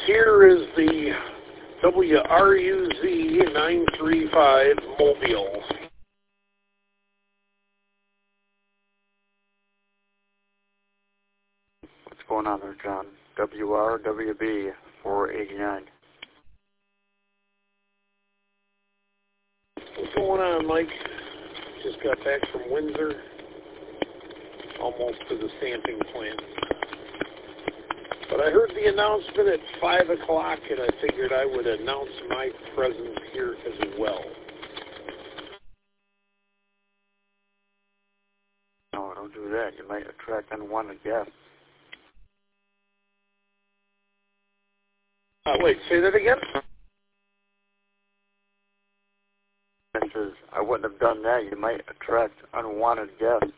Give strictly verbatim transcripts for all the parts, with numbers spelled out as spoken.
here is the W R U Z nine three five Mobile. What's going on there, John? W R W B four eighty-nine. What's going on, Mike? Just got back from Windsor, almost to the stamping plant. But I heard the announcement at five o'clock, and I figured I would announce my presence here as well. No, don't do that. You might attract unwanted guests. Uh, wait, say that again? It says, I wouldn't have done that. You might attract unwanted guests.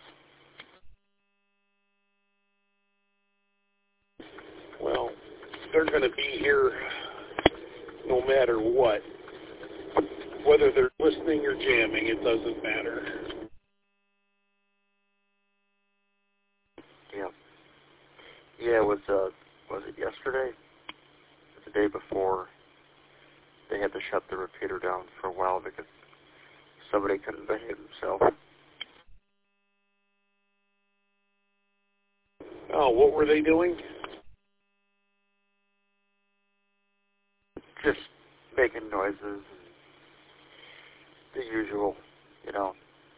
Well, they're going to be here no matter what. Whether they're listening or jamming, it doesn't matter. Yeah. Yeah, it was, uh, was it yesterday? The day before, they had to shut the repeater down for a while because somebody couldn't behave himself. Oh, what were they doing? Just making noises and the usual, you know.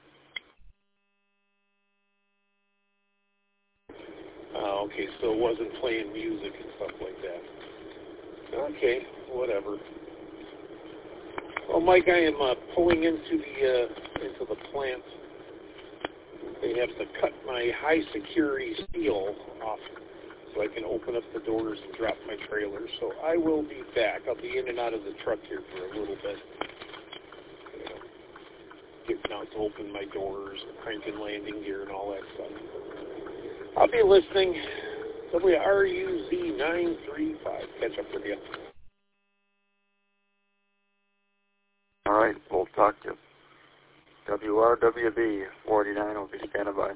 Oh, okay, so it wasn't playing music and stuff like that. Okay, whatever. Well, Mike, I am uh, pulling into the uh, into the plant. They have to cut my high security steel off so I can open up the doors and drop my trailer. So I will be back. I'll be in and out of the truck here for a little bit. You know, getting out to open my doors and cranking landing gear and all that stuff. I'll be listening. W R U Z nine three five. Catch up with you. All right, we'll talk to you. W R W B four eighty-nine will be standing by.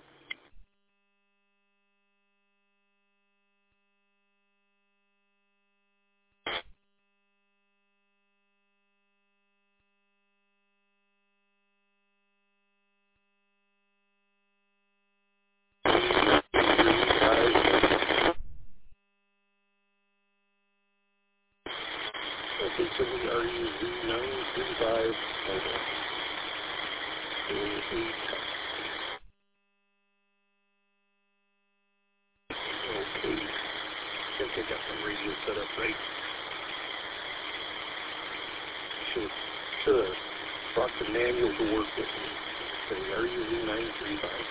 W R U Z nine three five. Okay. I think I got the radio set up right. Should should have brought the manual to work with me. W R U Z nine three five.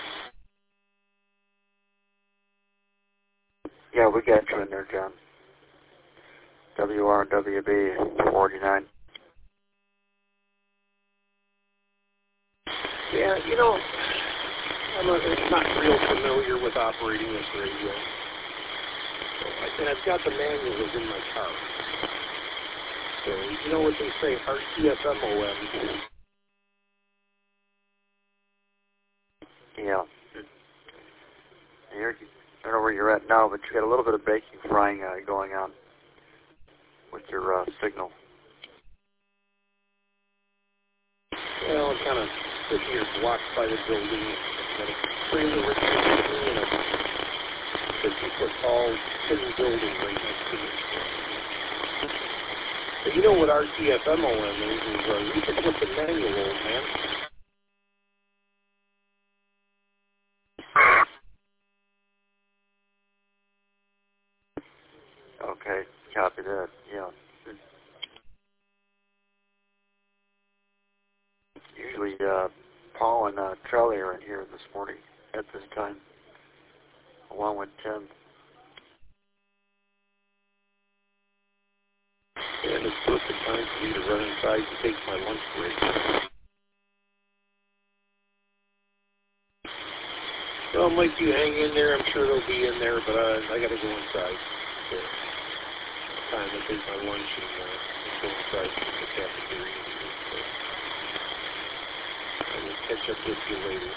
Yeah, we got you in there, John. W R W B four eighty-nine. Yeah, you know, I'm a, not real familiar with operating this radio. So I, and I've got the manuals in my car. So, you know what they say, R T F M O M. Yeah. You're, I don't know where you're at now, but you got a little bit of baking frying uh, going on with your uh, signal. Well, I'm kind of sitting here blocked by the building. I've got a trailer right next to me and a fifty-foot tall hidden building right next to me. But you know what R T F M O M is? is uh, you can put the manual, old man. Okay, copy that. Yeah. Usually, uh, Paul and uh, Charlie are in here this morning at this time, along with Tim. And it's perfect time for me to run inside and take my lunch break. Well, Mike, you hang in there. I'm sure they'll be in there, but uh, I got to go inside. So, time to take my lunch and uh, go inside to the cafeteria. So, I will catch up with you later.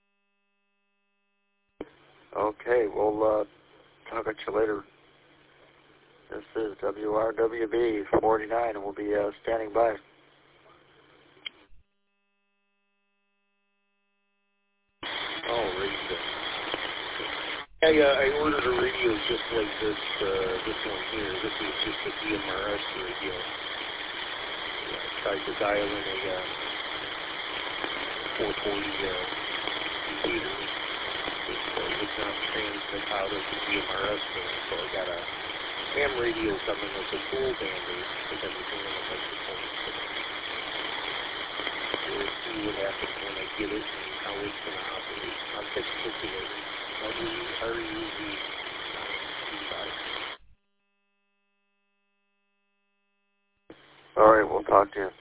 Okay, we'll uh, talk at you later. This is W R W B forty-nine, and we'll be uh, standing by. Oh, radio. I, uh, I ordered a radio just like this, uh, this one here. This is just a D M R S radio. Yeah, I tried to dial in a uh, four forty uh, repeater. It uh, would not transmit out of the D M R S band, so I got a ham radio coming with a dual band because everything in the microphone. We'll see what happens when I get it and how it's going to operate. I'll take a look at it. W R U V All right, we'll talk to you.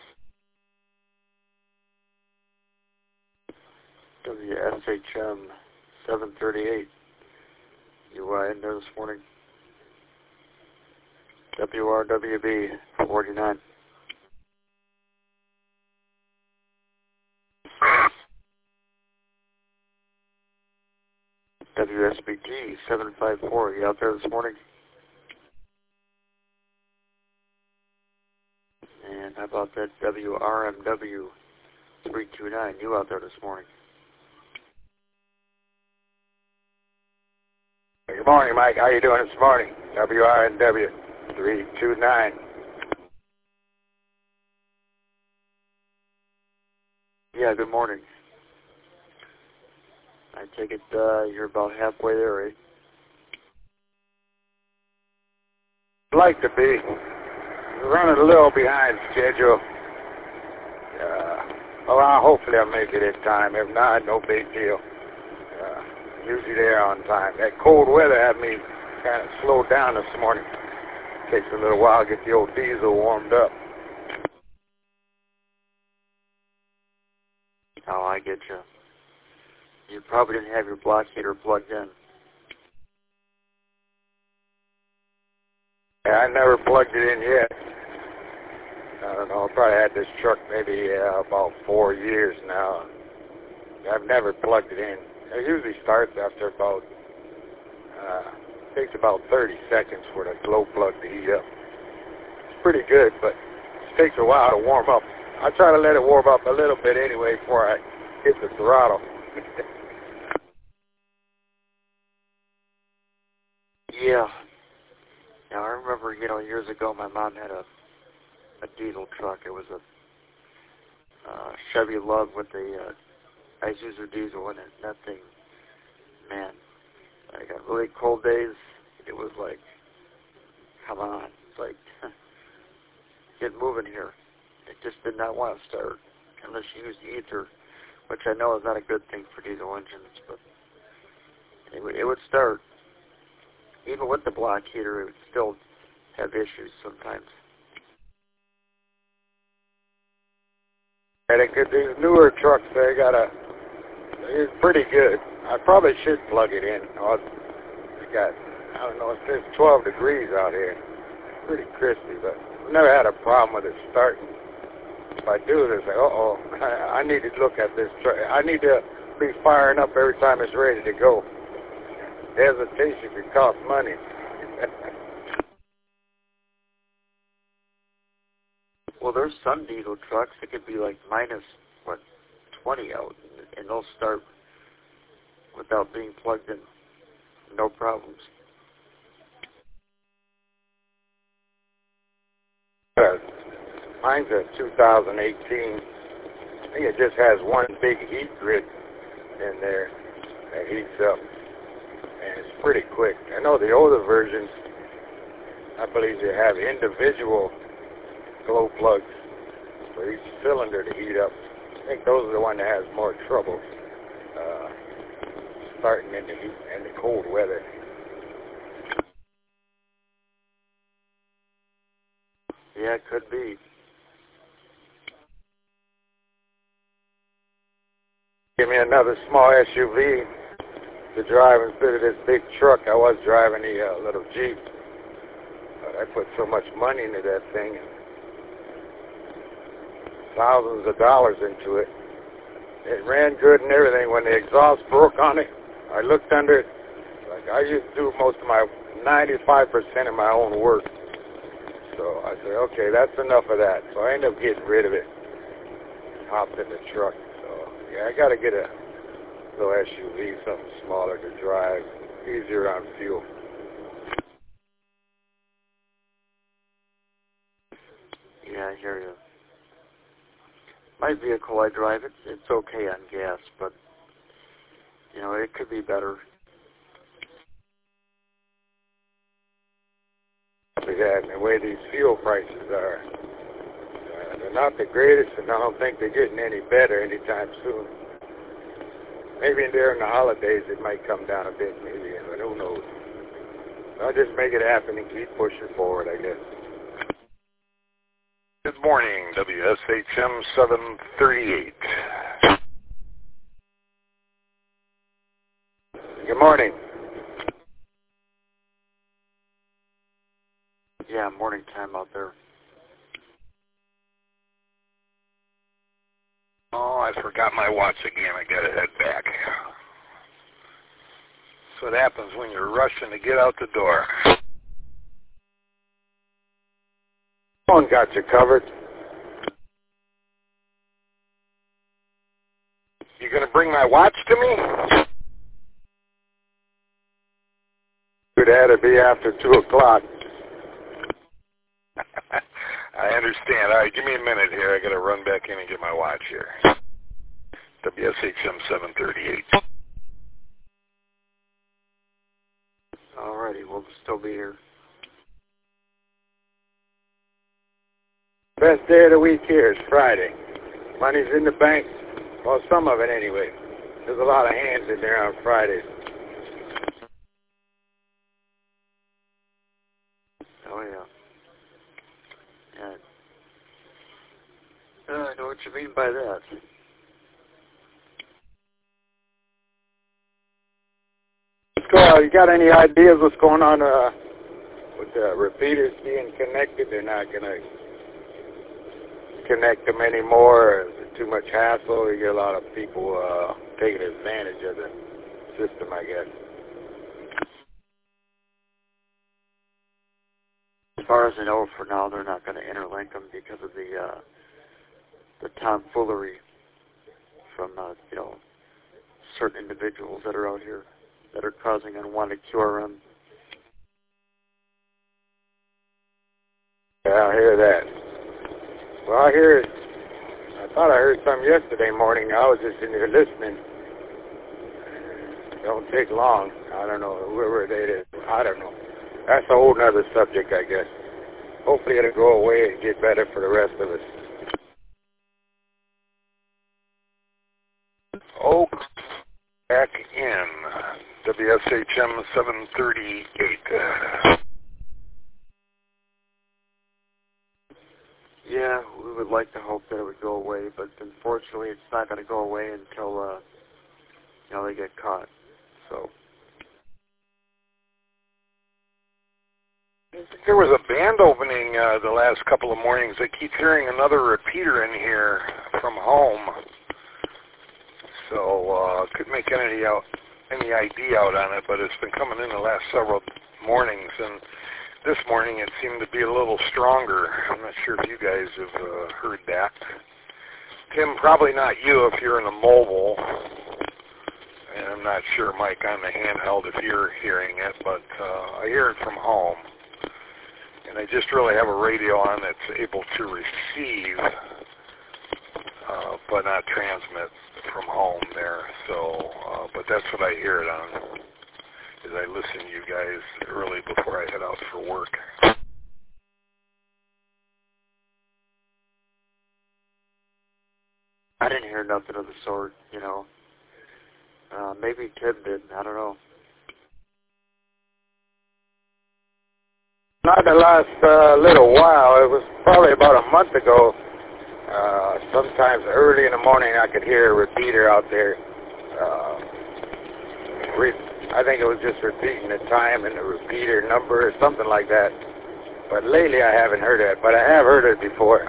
W S H M seven thirty-eight. You uh, in there this morning? W R W B forty-nine. W S B T seven five four. You out there this morning? And how about that W R M W three two nine? You out there this morning? Good morning, Mike. How you doing this morning? W R N W three two nine. Yeah, good morning. I take it uh, you're about halfway there, right? I'd like to be. Running a little behind schedule. Uh, well, hopefully I'll make it in time. If not, no big deal. Uh, usually there on time. That cold weather had me kind of slowed down this morning. Takes a little while to get the old diesel warmed up. Oh, I get you. You probably didn't have your block heater plugged in. Yeah, I never plugged it in yet. I don't know. I probably had this truck maybe uh, about four years now. I've never plugged it in. It usually starts after about, uh, takes about thirty seconds for the glow plug to heat up. It's pretty good, but it takes a while to warm up. I try to let it warm up a little bit anyway before I hit the throttle. Yeah. Now, I remember, you know, years ago my mom had a a diesel truck. It was a uh, Chevy Lug with a uh, Isuzu diesel in it. That thing, man, like on really cold days, it was like, come on, it's like, get moving here. It just did not want to start unless you used ether, which I know is not a good thing for diesel engines, but it would, it would start. Even with the block heater, it would still have issues sometimes. And it could, these newer trucks, they got a, it's pretty good. I probably should plug it in. Oh, it's got, I don't know, it says twelve degrees out here. Pretty crispy, but I've never had a problem with it starting. If I do this, like, uh-oh, I, I need to look at this truck. I need to be firing up every time it's ready to go. Hesitation could cost money. Well, there's some diesel trucks that could be like minus, what, twenty out, and they'll start without being plugged in. No problems. Uh, mine's a two thousand eighteen. I think it just has one big heat grid in there that heats up. And it's pretty quick. I know the older versions, I believe they have individual glow plugs for each cylinder to heat up. I think those are the one that has more trouble uh, starting in the heat and the cold weather. Yeah, it could be. Give me another small S U V to drive instead of this big truck. I was driving the uh, little Jeep, but I put so much money into that thing, thousands of dollars into it. It ran good and everything. When the exhaust broke on it, I looked under it. Like I used to do most of my ninety-five percent of my own work. So I said, okay, that's enough of that. So I ended up getting rid of it. Hopped in the truck. So yeah, I got to get a little S U V, something smaller to drive, easier on fuel. Yeah, I hear you. My vehicle, I drive, it's, it's okay on gas, but, you know, it could be better. Yeah, and the way these fuel prices are, uh, they're not the greatest, and I don't think they're getting any better anytime soon. Maybe during the holidays it might come down a bit, maybe, but who knows. I'll just make it happen and keep pushing forward, I guess. Good morning, W S H M seven thirty-eight. Good morning. Yeah, morning time out there. Oh, I forgot my watch again. I gotta head back. That's what happens when you're rushing to get out the door. Phone got you covered. You gonna bring my watch to me? It had to be after two o'clock. I understand. All right, give me a minute here. I gotta run back in and get my watch here. W S H M seven thirty-eight. Alrighty, we'll still be here. Best day of the week here is Friday. Money's in the bank. Well, some of it anyway. There's a lot of hands in there on Fridays. Oh, yeah. Yeah. Uh, I know what you mean by that. So, you got any ideas what's going on uh, with the repeaters being connected? They're not going to connect them anymore. Is it too much hassle? You get a lot of people uh, taking advantage of the system, I guess. As far as I know, for now, they're not going to interlink them because of the uh, the tomfoolery from uh, you know certain individuals that are out here that are causing unwanted Q R M. Yeah, I hear that. Well, I hear it. I thought I heard something yesterday morning. I was just in here listening. It don't take long. I don't know whoever it is. I don't know. That's a whole other subject, I guess. Hopefully it'll go away and get better for the rest of us. Oh, back in W S H M seven thirty-eight. Yeah, we would like to hope that it would go away, but unfortunately it's not going to go away until, uh, you know, they get caught. So. There was a band opening uh, the last couple of mornings. I keep hearing another repeater in here from home. So uh, couldn't make any out, any I D out on it, but it's been coming in the last several mornings, and this morning it seemed to be a little stronger. I'm not sure if you guys have uh, heard that. Tim, probably not you if you're in a mobile, and I'm not sure, Mike, on the handheld if you're hearing it, but uh, I hear it from home. And I just really have a radio on that's able to receive, uh, but not transmit from home there. So, uh, but that's what I hear it on, is I listen to you guys early before I head out for work. I didn't hear nothing of the sort, you know. Uh, maybe Tim did. I don't know. Not the last uh, little while. It was probably about a month ago. Uh, sometimes early in the morning I could hear a repeater out there. Uh, re- I think it was just repeating the time and the repeater number or something like that. But lately I haven't heard it, but I have heard it before.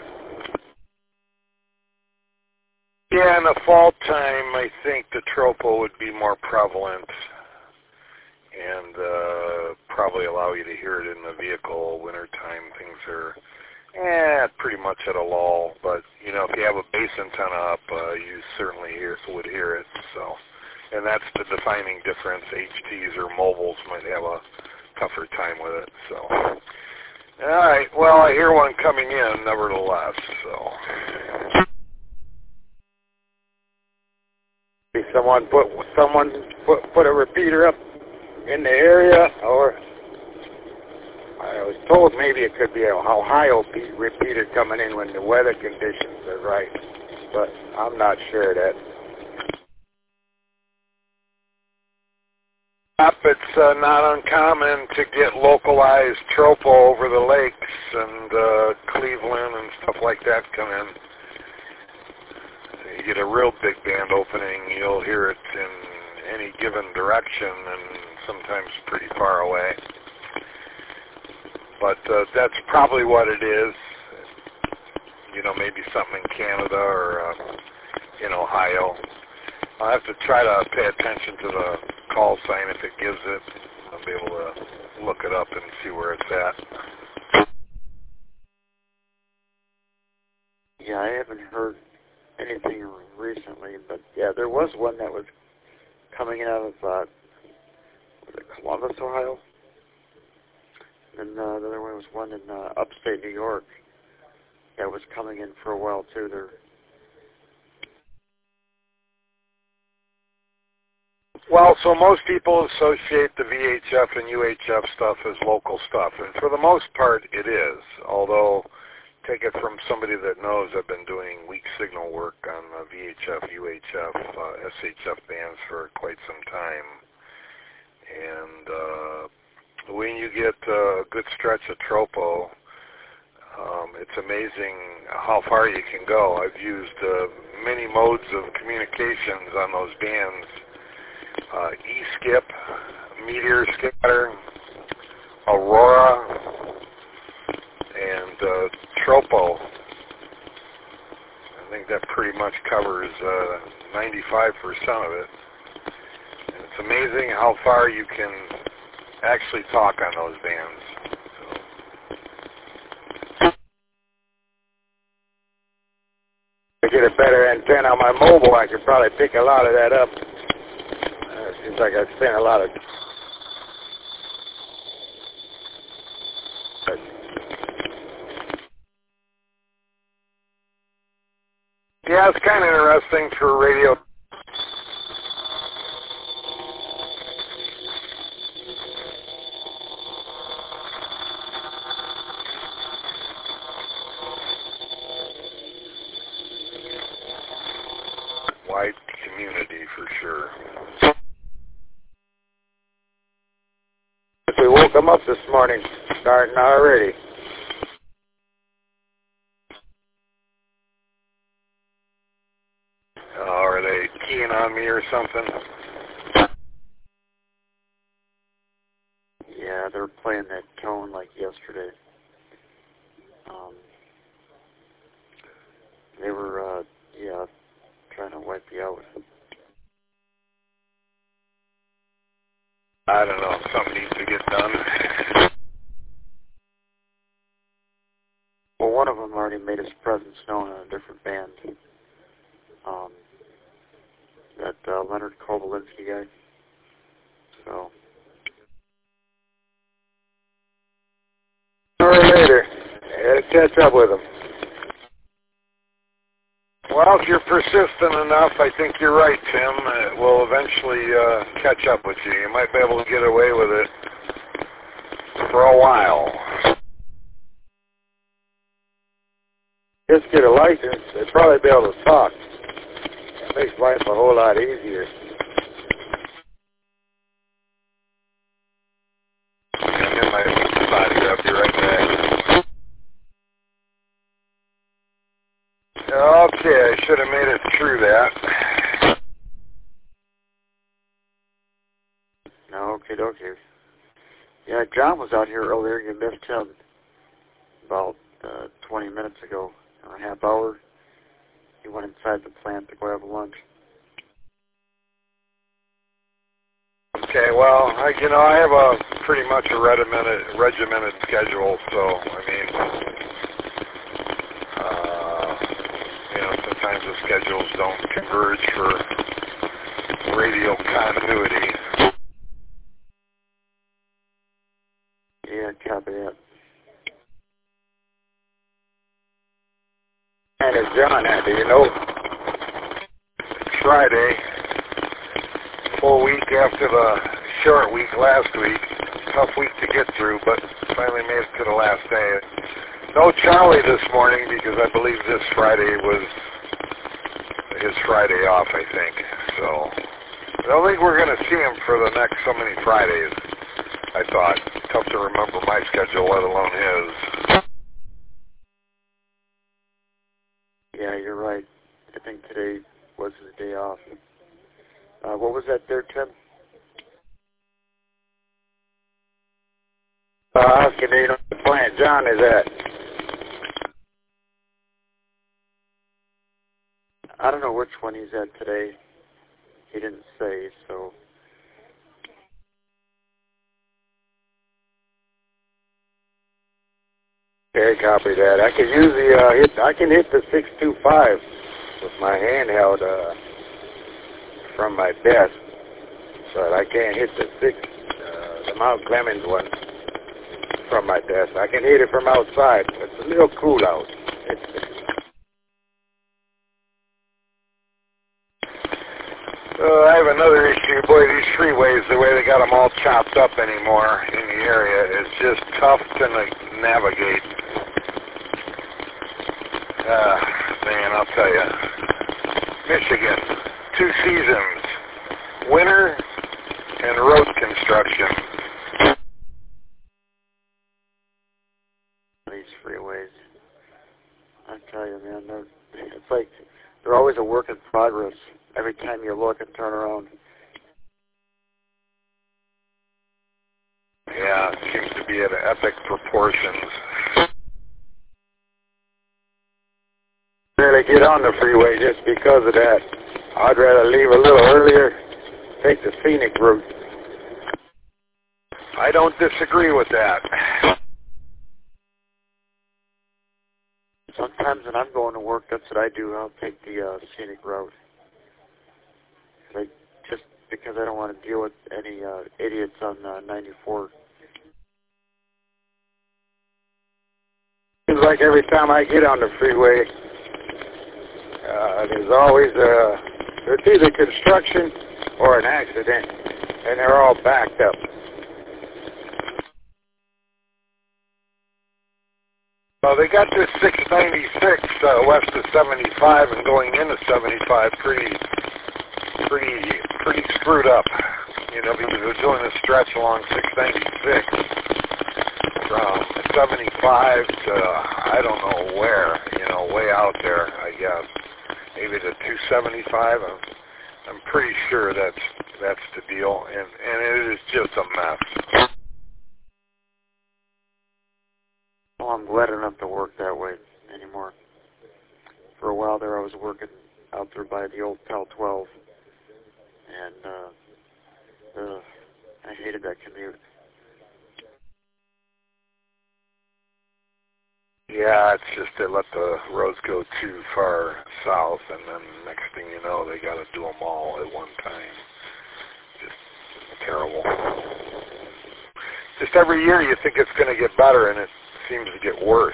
Yeah, in the fall time, I think the tropo would be more prevalent, and uh, probably allow you to hear it in the vehicle. Wintertime, things are eh, pretty much at a lull. But, you know, if you have a bass antenna up, uh, you certainly hear, would hear it. So, and that's the defining difference. H Ts or mobiles might have a tougher time with it. So, all right. Well, I hear one coming in, nevertheless. So, someone put someone put put a repeater up in the area, or I was told maybe it could be a Ohio repeater coming in when the weather conditions are right, but I'm not sure of that. It's uh, not uncommon to get localized tropo over the lakes and uh, Cleveland and stuff like that come in. You get a real big band opening, you'll hear it in any given direction and sometimes pretty far away. But uh, that's probably what it is. You know, maybe something in Canada or uh, in Ohio. I'll have to try to pay attention to the call sign if it gives it. I'll be able to look it up and see where it's at. Yeah, I haven't heard anything recently, but yeah, there was one that was coming out of, uh, was it Columbus, Ohio? And uh, the other one was one in uh, upstate New York that was coming in for a while, too. They're Well, so most people associate the V H F and U H F stuff as local stuff, and for the most part it is, although take it from somebody that knows I've been doing weak signal work on uh, V H F, U H F, uh, S H F bands for quite some time, and uh, when you get a good stretch of tropo, um, it's amazing how far you can go. I've used uh, many modes of communications on those bands. Uh, E-skip, meteor scatter, aurora, and uh, tropo. I think that pretty much covers uh, ninety-five percent of it. And it's amazing how far you can actually talk on those bands. So. To get a better antenna on my mobile, I could probably pick a lot of that up. Seems like I've spent a lot of Yeah, it's kind of interesting for radio. Wide community for sure. We woke them up this morning, starting already. Uh, are they keying on me or something? Yeah, they're playing that tone like yesterday. Um, they were, uh, yeah, trying to wipe you out. I don't know. Something needs to get done. Well, one of them already made his presence known on a different band. Um, that uh, Leonard Kobolinsky guy. So. Sooner or later, I gotta catch up with him. Well, if you're persistent enough, I think you're right, Tim. It will eventually uh, catch up with you. You might be able to get away with it for a while. Just get a license, they'd probably be able to talk. It makes life a whole lot easier. I'm in my spot here. I'll be right back. Okay, I should have made it through that. No, okay, okay. Yeah, John was out here earlier. You missed him about uh, twenty minutes ago, or a half hour. He went inside the plant to go have lunch. Okay, Okay, well, I, you know, I have a pretty much a regimented, regimented schedule, so, I mean, uh, you know, sometimes the schedules don't converge for radio continuity. Yeah, copy that. And it's John at, do you know? Friday, full week after the short week last week. Tough week to get through, but finally made it to the last day. No Charlie this morning because I believe this Friday was his Friday off, I think. So I don't think we're going to see him for the next so many Fridays, I thought. Tough to remember my schedule, let alone his. Yeah, you're right. I think today was his day off. Uh, what was that there, Tim? Uh, asking, do you know what plant John is at? I don't know which one he's at today. He didn't say, so... Okay, copy that. I can use the, uh, hit, I can hit the six two five with my handheld, uh, from my desk, but I can't hit the six, uh, the Mount Clemens one from my desk. I can hit it from outside. It's a little cool out. Uh, I have another issue. Boy, these freeways, the way they got them all chopped up anymore in the area, it's just tough to na- navigate. Uh, man, I'll tell you. Michigan, two seasons, winter and road construction. These freeways. I tell you, man, they're, it's like they're always a work in progress. Every time you look and turn around. Yeah, it seems to be at epic proportions. Really get on the freeway just because of that. I'd rather leave a little earlier, take the scenic route. I don't disagree with that. Sometimes when I'm going to work, that's what I do. I'll take the uh, scenic route. Like, just because I don't want to deal with any uh, idiots on uh, ninety-four. Seems like every time I get on the freeway, uh, there's always a, there's either construction or an accident, and they're all backed up. Well, they got this six ninety-six uh, west of seventy-five and going into seventy-five pretty, pretty, pretty screwed up. You know, because they're doing a stretch along six ninety-six from seventy-five to I don't know where. You know, way out there, I guess. Maybe to two seventy-five. I'm, I'm pretty sure that's that's the deal, and and it is just a mess. Well, I'm glad I don't have to work that way anymore. For a while there, I was working out there by the old Cal twelve, and uh, uh, I hated that commute. Yeah, it's just they let the roads go too far south, and then next thing you know, they got to do them all at one time. Just terrible. Just every year you think it's going to get better, and it seems to get worse.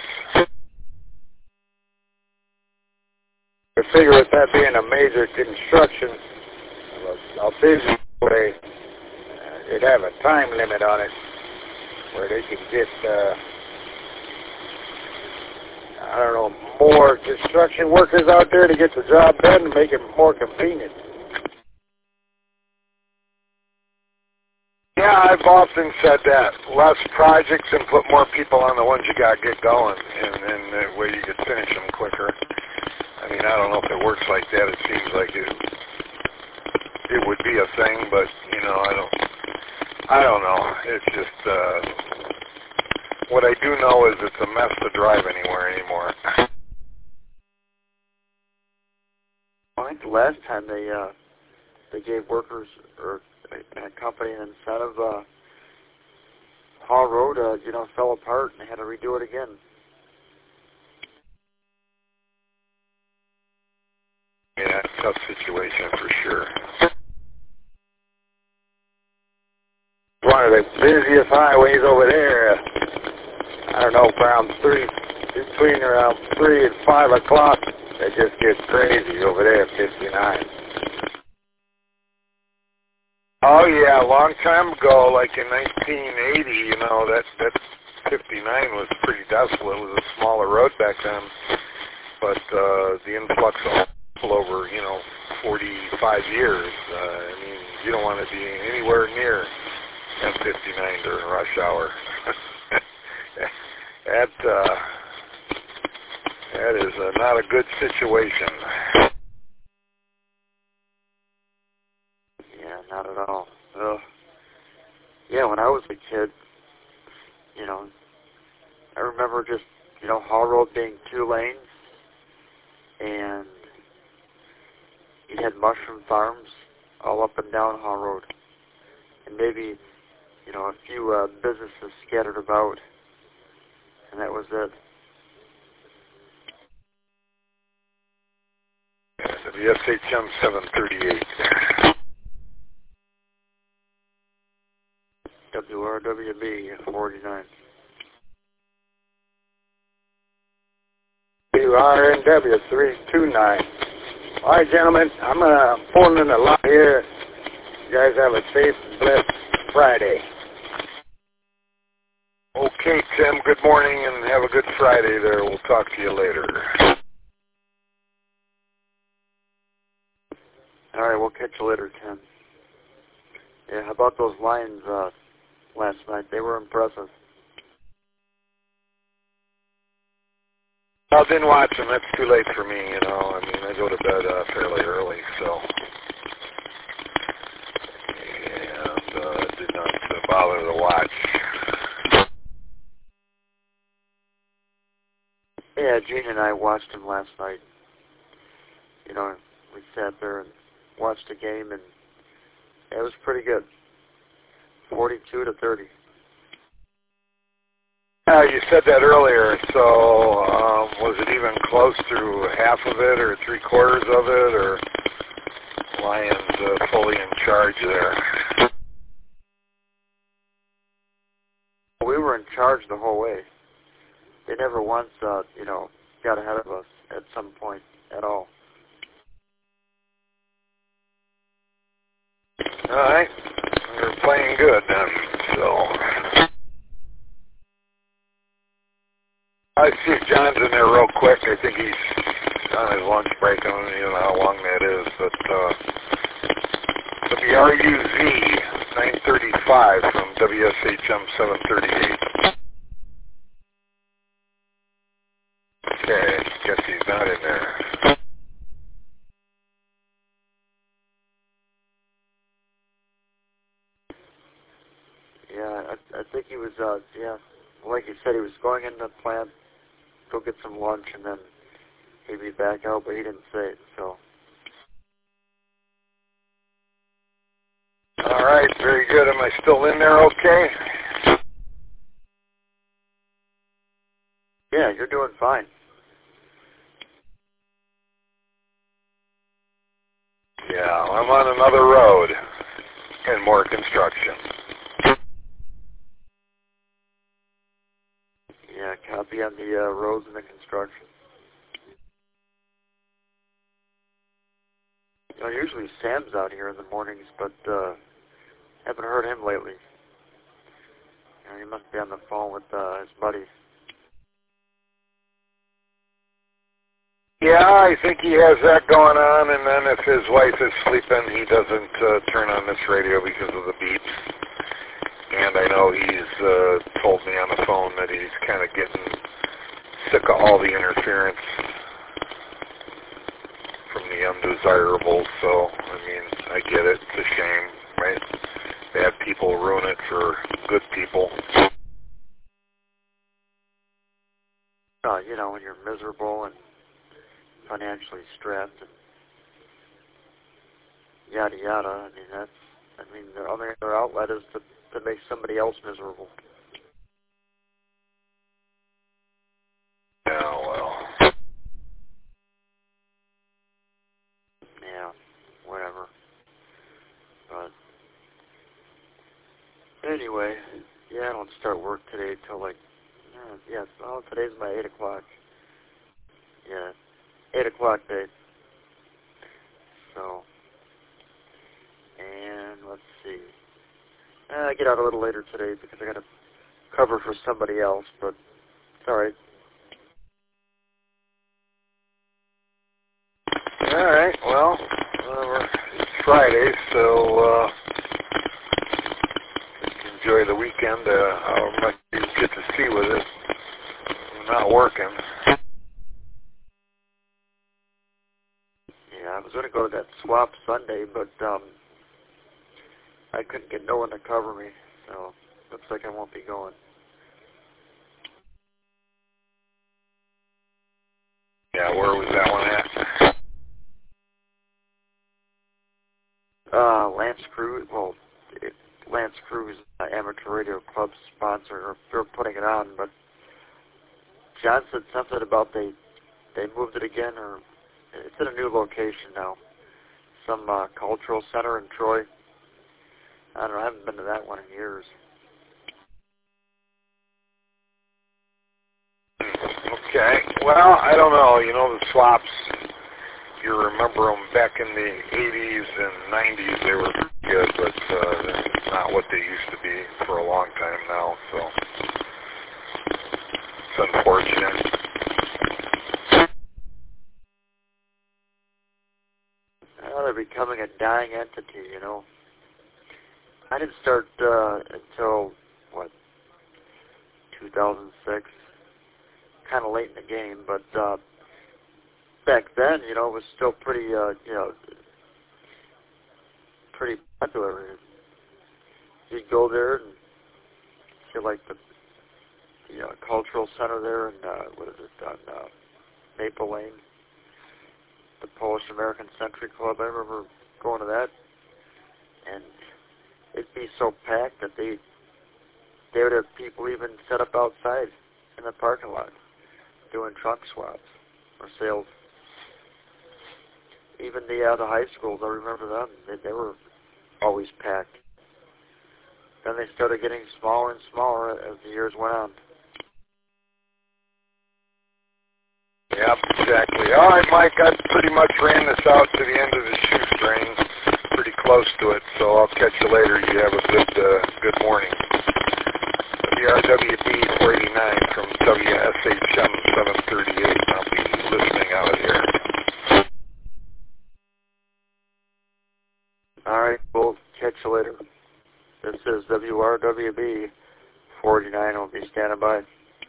I figure with that being a major construction, I'll busy way, uh, they'd have a time limit on it where they could get, uh, I don't know, more construction workers out there to get the job done and make it more convenient. Yeah, I've often said that. Less projects and put more people on the ones you got to get going, and, and that way you could finish them quicker. I mean, I don't know if it works like that. It seems like it it would be a thing, but, you know, I don't, I don't know. It's just, uh, what I do know is it's a mess to drive anywhere anymore. I think the last time they uh, they gave workers, or a company an incentive. Uh, Hall Road, uh, you know, fell apart and they had to redo it again. Yeah, tough situation for sure. One of the busiest highways over there. I don't know, around three, between around three and five o'clock, it just gets crazy over there, fifty-nine. Oh yeah, a long time ago, like in nineteen eighty, you know, that that fifty-nine was pretty desolate. It was a smaller road back then, but uh, the influx of people over, you know, forty-five years. Uh, I mean, you don't want to be anywhere near M fifty-nine during rush hour. that uh, that is uh, not a good situation. Yeah, not at all. Ugh. Yeah, when I was a kid, you know, I remember just, you know, Hall Road being two lanes, and you had mushroom farms all up and down Hall Road, and maybe, you know, a few uh, businesses scattered about, and that was it. W S H M seven thirty-eight. W R W B forty-nine. W R N W three two nine. All right, gentlemen, I'm going to pull in a lot here. You guys have a safe and blessed Friday. Okay, Tim, good morning and have a good Friday there. We'll talk to you later. All right, we'll catch you later, Tim. Yeah, how about those Lions uh, last night? They were impressive. I didn't watch them. That's too late for me, you know. I mean, I go to bed uh, fairly early, so. And uh, did not uh, bother to watch. Yeah, Gene and I watched them last night. You know, we sat there and watched the game, and it was pretty good. forty-two to thirty. Uh, you said that earlier, so um, was it even close to half of it or three quarters of it, or Lions uh, fully in charge there? We were in charge the whole way. They never once, uh, you know, got ahead of us at some point at all. All right. You're playing good then, so. I see if John's in there real quick. I think he's on his lunch break. I don't even know how long that is, but uh, the R U Z nine thirty-five from W S H M seven thirty-eight. Okay, guess he's not in there. Yeah, I, I think he was, uh, yeah, like you said, he was going into the plant, go get some lunch, and then he'd be back out, but he didn't say it, so. All right, very good. Am I still in there okay? Yeah, you're doing fine. Yeah, I'm on another road and more construction. Yeah, copy on the uh, roads and the construction. You know, usually Sam's out here in the mornings, but uh, haven't heard him lately. You know, he must be on the phone with uh, his buddy. Yeah, I think he has that going on, and then if his wife is sleeping, he doesn't uh, turn on this radio because of the beeps. And I know he's uh, told me on the phone that he's kind of getting sick of all the interference from the undesirables, so, I mean, I get it. It's a shame, right? Bad people ruin it for good people. Uh, you know, when you're miserable and financially strapped and yada yada, I mean, that's I mean, their only other outlet is to, to make somebody else miserable. Yeah, well. Yeah, whatever. But anyway, yeah, I don't start work today till like, uh, yeah, well, today's my eight o'clock. Yeah, eight o'clock day. So, and let's see. Uh, I get out a little later today because I got to cover for somebody else, but it's all right. All right, well, uh, we're, it's Friday, so uh, enjoy the weekend, uh, how much you get to see with it. I'm not working. Yeah, I was going to go to that swap Sunday, but um, I couldn't get no one to cover me, so looks like I won't be going. Yeah, where was that one at? Uh, Lance Cruz, well, it, Lance Cruz, uh, Amateur Radio Club sponsor, they're putting it on, but John said something about they they moved it again, or it's in a new location now, some uh, cultural center in Troy. I don't know, I haven't been to that one in years. Okay, well, I don't know, you know, the swaps, you remember them back in the eighties and nineties, they were good, but uh, they're not what they used to be for a long time now, so it's unfortunate. Well, they're becoming a dying entity, you know. I didn't start uh, until, what, two thousand six, kind of late in the game, but uh, back then, you know, it was still pretty, uh, you know, pretty popular. You'd go there and see, like, the, the uh, cultural center there, and uh, what is it, on uh, Maple Lane, the Polish American Century Club. I remember going to that, and it'd be so packed that they they would have people even set up outside in the parking lot doing trunk swaps or sales. Even the uh, the high schools, I remember them. They, they were always packed. Then they started getting smaller and smaller as the years went on. Yep, exactly. All right, Mike, I pretty much ran this out to the end of the shoestring, pretty close to it, so I'll catch you later. You have a good uh, good morning. W R W B four eighty-nine from W S H M seven thirty-eight. I'll be listening out of here. All right, we'll catch you later. This is W R W B four eighty-nine. I'll be standing by.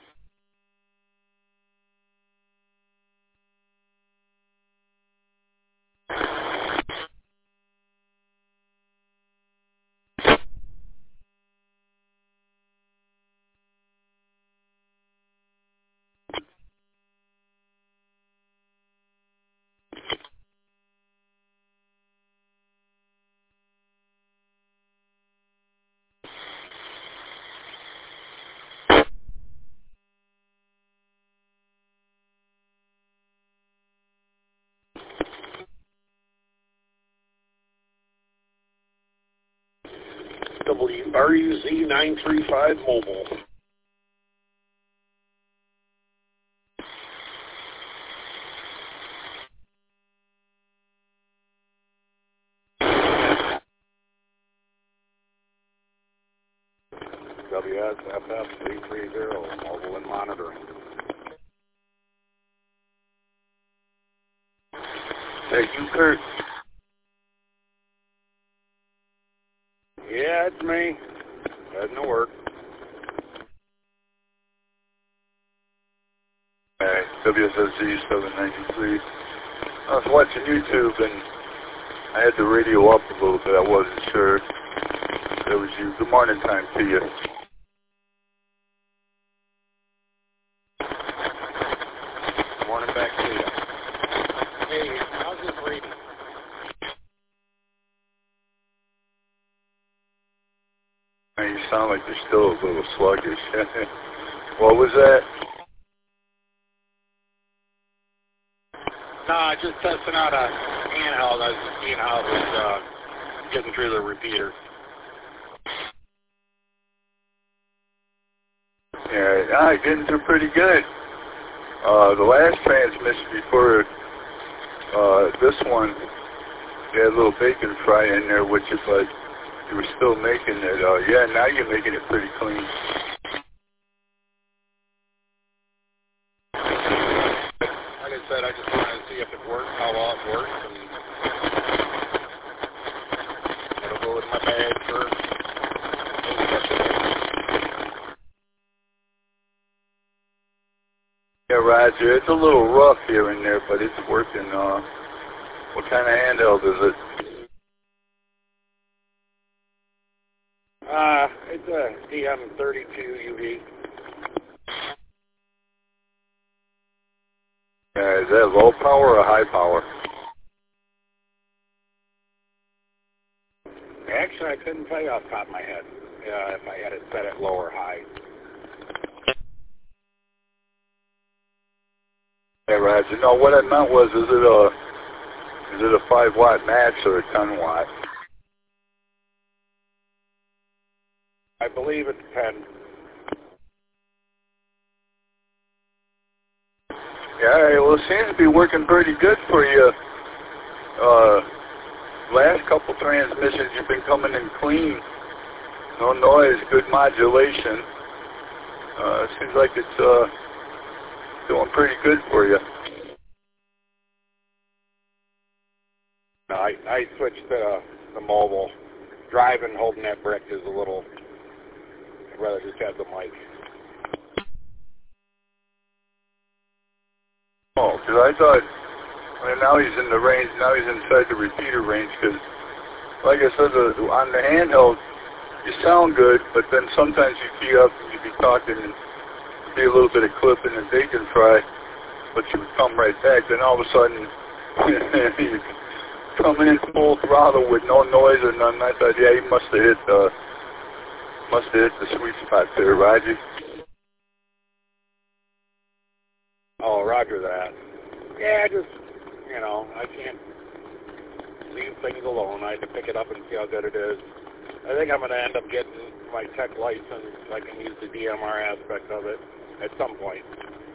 W R U Z nine three five mobile. W S F F three three zero, mobile and monitoring. Hey, you, Kurt. Yeah, it's me. Heading to work. Alright, W S S Z seven ninety-three. I was watching YouTube and I had the radio up a little bit. I wasn't sure if it was you. Good morning time to you. Morning back to you. Hey, how's this rating? sound like they're still a little sluggish. What was that? Nah, just testing out a handheld. I was just seeing how it was uh, getting through the repeater. Yeah, ah, getting through pretty good. Uh, the last transmission before uh, this one, they had a little bacon fry in there, which is like you were still making it. Uh, yeah, now you're making it pretty clean. Like I said, I just wanted to see if it works, how well it works, and it'll go in my bag for Yeah, Roger, it's a little rough here and there, but it's working. Uh, what kind of handheld is it? Uh, it's a D M thirty-two U V. Uh, is that low power or high power? Actually, I couldn't tell you off the top of my head uh, if I had it set at low or high. Hey, Roger. No, what I meant was, is it a is it a five watt max or a ten watt? I believe it's ten. Yeah, all right, well, it seems to be working pretty good for you. Uh, last couple transmissions, you've been coming in clean. No noise, good modulation. Uh, it seems like it's uh, doing pretty good for you. No, I, I switched to the mobile. Driving, holding that brick is a little, I'd rather just have the mic. Oh, because I thought, I mean, now he's in the range, now he's inside the repeater range, because, like I said, the, on the handheld, you sound good, but then sometimes you key up and you'd be talking and there'd be a little bit of clipping and bacon fry, but you would come right back. Then all of a sudden, you're coming in full throttle with no noise or nothing. I thought, yeah, he must have hit the, must have hit the sweet spot there, Roger. Oh, roger that. Yeah, just, you know, I can't leave things alone. I have to pick it up and see how good it is. I think I'm going to end up getting my tech license so I can use the D M R aspect of it at some point.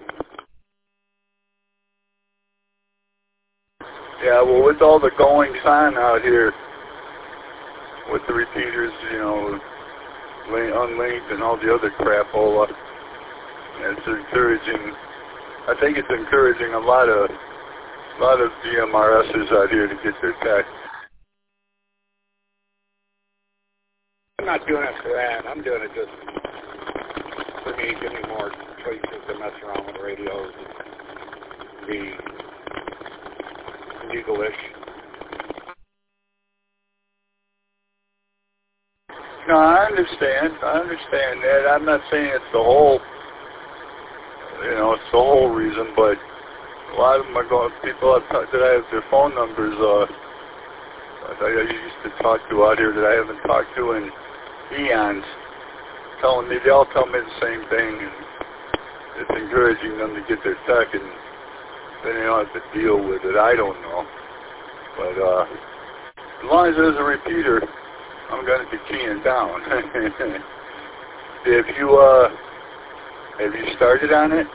Yeah, well, with all the goings on out here, with the repeaters, you know, unlinked and all the other crapola, it's encouraging. I think it's encouraging a lot of a lot of D M R S's out here to get their tech. I'm not doing it for that. I'm doing it just for me, give me more choices to mess around with radios and be legal-ish. No, I understand. I understand that. I'm not saying it's the whole, you know, it's the whole reason, but a lot of them are going, people I've talked, that I have their phone numbers, uh, that I used to talk to out here that I haven't talked to in eons, telling me, they all tell me the same thing, and it's encouraging them to get their tech, and then they don't have to deal with it. I don't know. But, uh, as long as there's a repeater, I'm going to be keying down. Have you, uh, have you started on it?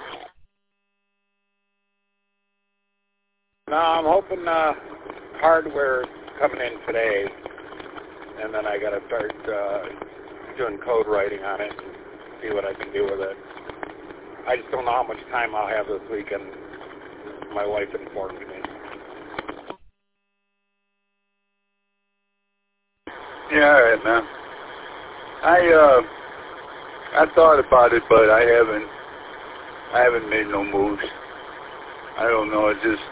No, I'm hoping uh, hardware coming in today, and then I got to start uh, doing code writing on it and see what I can do with it. I just don't know how much time I'll have this weekend. My wife informed me. Yeah, all right, man. I uh, I thought about it, but I haven't. I haven't made no moves. I don't know. It just.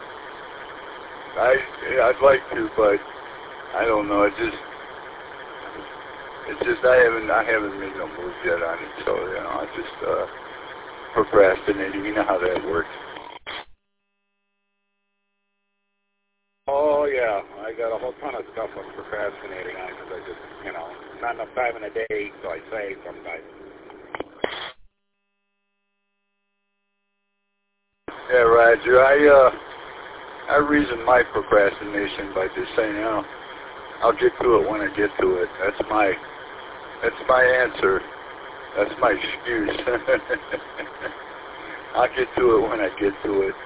I I'd like to, but I don't know. It just. It's just I haven't. I haven't made no moves yet on it. So you know, I just uh, procrastinating. You know how that works. Oh yeah, uh, I got a whole ton of stuff I'm procrastinating on because I just, you know, not enough time in a day, so I say sometimes. Yeah, Roger. I uh, I reason my procrastination by just saying, you know, I'll get to it when I get to it. That's my that's my answer. That's my excuse. I'll get to it when I get to it.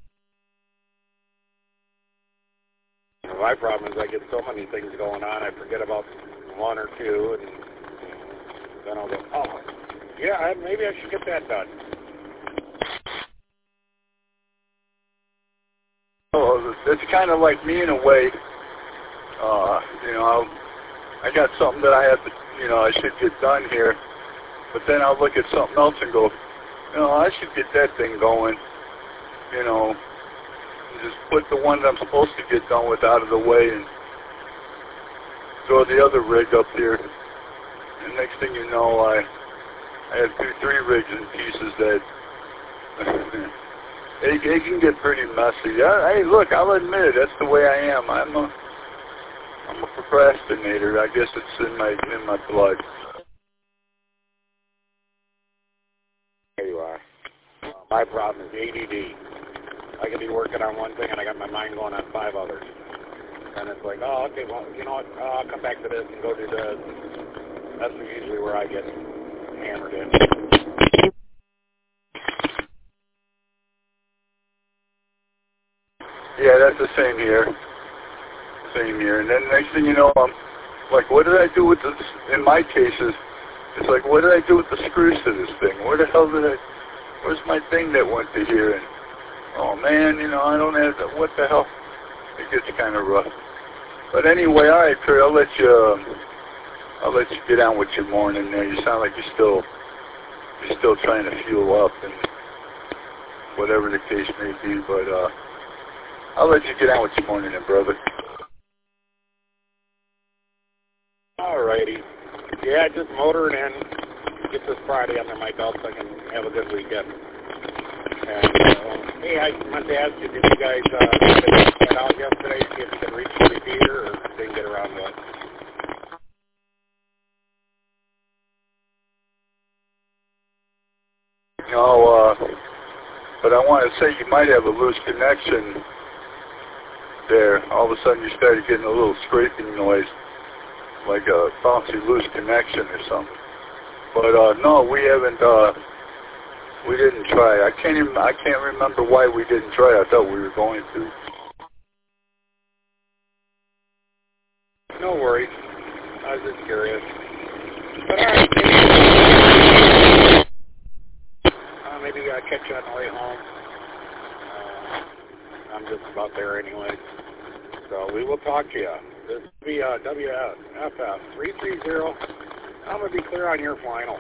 My problem is I get so many things going on, I forget about one or two, and then I'll go, oh, yeah, I- maybe I should get that done. Oh, it's kind of like me in a way. Uh, you know, I'll, I got something that I have to, you know, I should get done here, but then I'll look at something else and go, you know, I should get that thing going, you know, and just put the one that I'm supposed to get done with out of the way and throw the other rig up here. And next thing you know, I I have two, three rigs in pieces that it, it can get pretty messy. I, hey, look, I'll admit it. That's the way I am. I'm a I'm a procrastinator. I guess it's in my in my blood. There you are. Uh, my problem is A D D. I could be working on one thing and I got my mind going on five others. And it's like, oh, okay, well, you know what, uh, I'll come back to this and go do this. That's usually where I get hammered in. Yeah, that's the same here. Same here. And then next thing you know, I'm like, what did I do with this? In my cases, it's like, what did I do with the screws to this thing? Where the hell did I, where's my thing that went to here? And, oh man, you know, I don't have, the, what the hell? It gets kind of rough. But anyway, all right, Kurt, I'll let you, um, I'll let you get on with your morning there. You sound like you're still, you're still trying to fuel up and whatever the case may be, but, uh, I'll let you get on with your morning then, brother. Alrighty. Yeah, just motoring in. Get this Friday under my belt so I can have a good weekend. And, uh, hey, I meant to ask you, did you guys uh, get that out yesterday, see if you could reach the repeater, or didn't get around to it? No, uh, but I want to say you might have a loose connection there. All of a sudden you started getting a little scraping noise, like a bouncy loose connection or something. But uh, no, we haven't. Uh, we didn't try. I can't even. I can't remember why we didn't try. I thought we were going to. No worries. I was just curious. But all right, maybe, uh, maybe I'll catch you on the way home. Uh, I'm just about there anyway. So we will talk to you. This will be uh, W F F three three zero. I'm going to be clear on your final.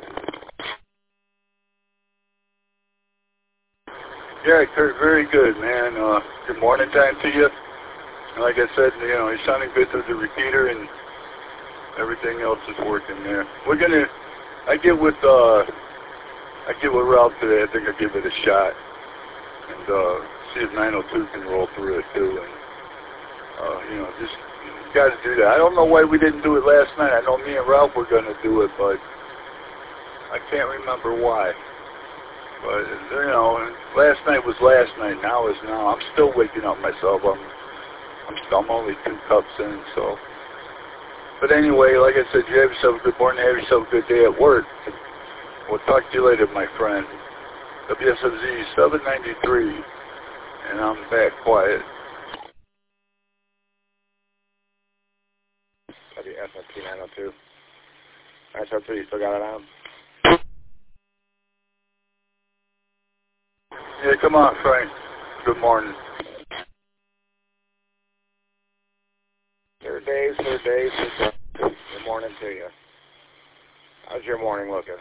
Yeah, Kurt, very good, man. Uh, good morning time to you. And like I said, you know, you're sounding good through the repeater and everything else is working there. We're going to, I get with, uh, I get with Ralph today. I think I'll give it a shot and uh, see if nine oh two can roll through it too. And, uh, you know, just got to do that. I don't know why we didn't do it last night. I know me and Ralph were going to do it, but I can't remember why. But, you know, last night was last night. Now is now. I'm still waking up myself. I'm, I'm, still, I'm only two cups in, so. But anyway, like I said, you have yourself a good morning. Have yourself a good day at work. We'll talk to you later, my friend. W S F Z seven ninety-three, and I'm back quiet. W S F T nine oh two. nine oh two, you still got it on? Yeah, come on, Frank. Good morning. Third day, third day, third day. Good morning to you. How's your morning looking?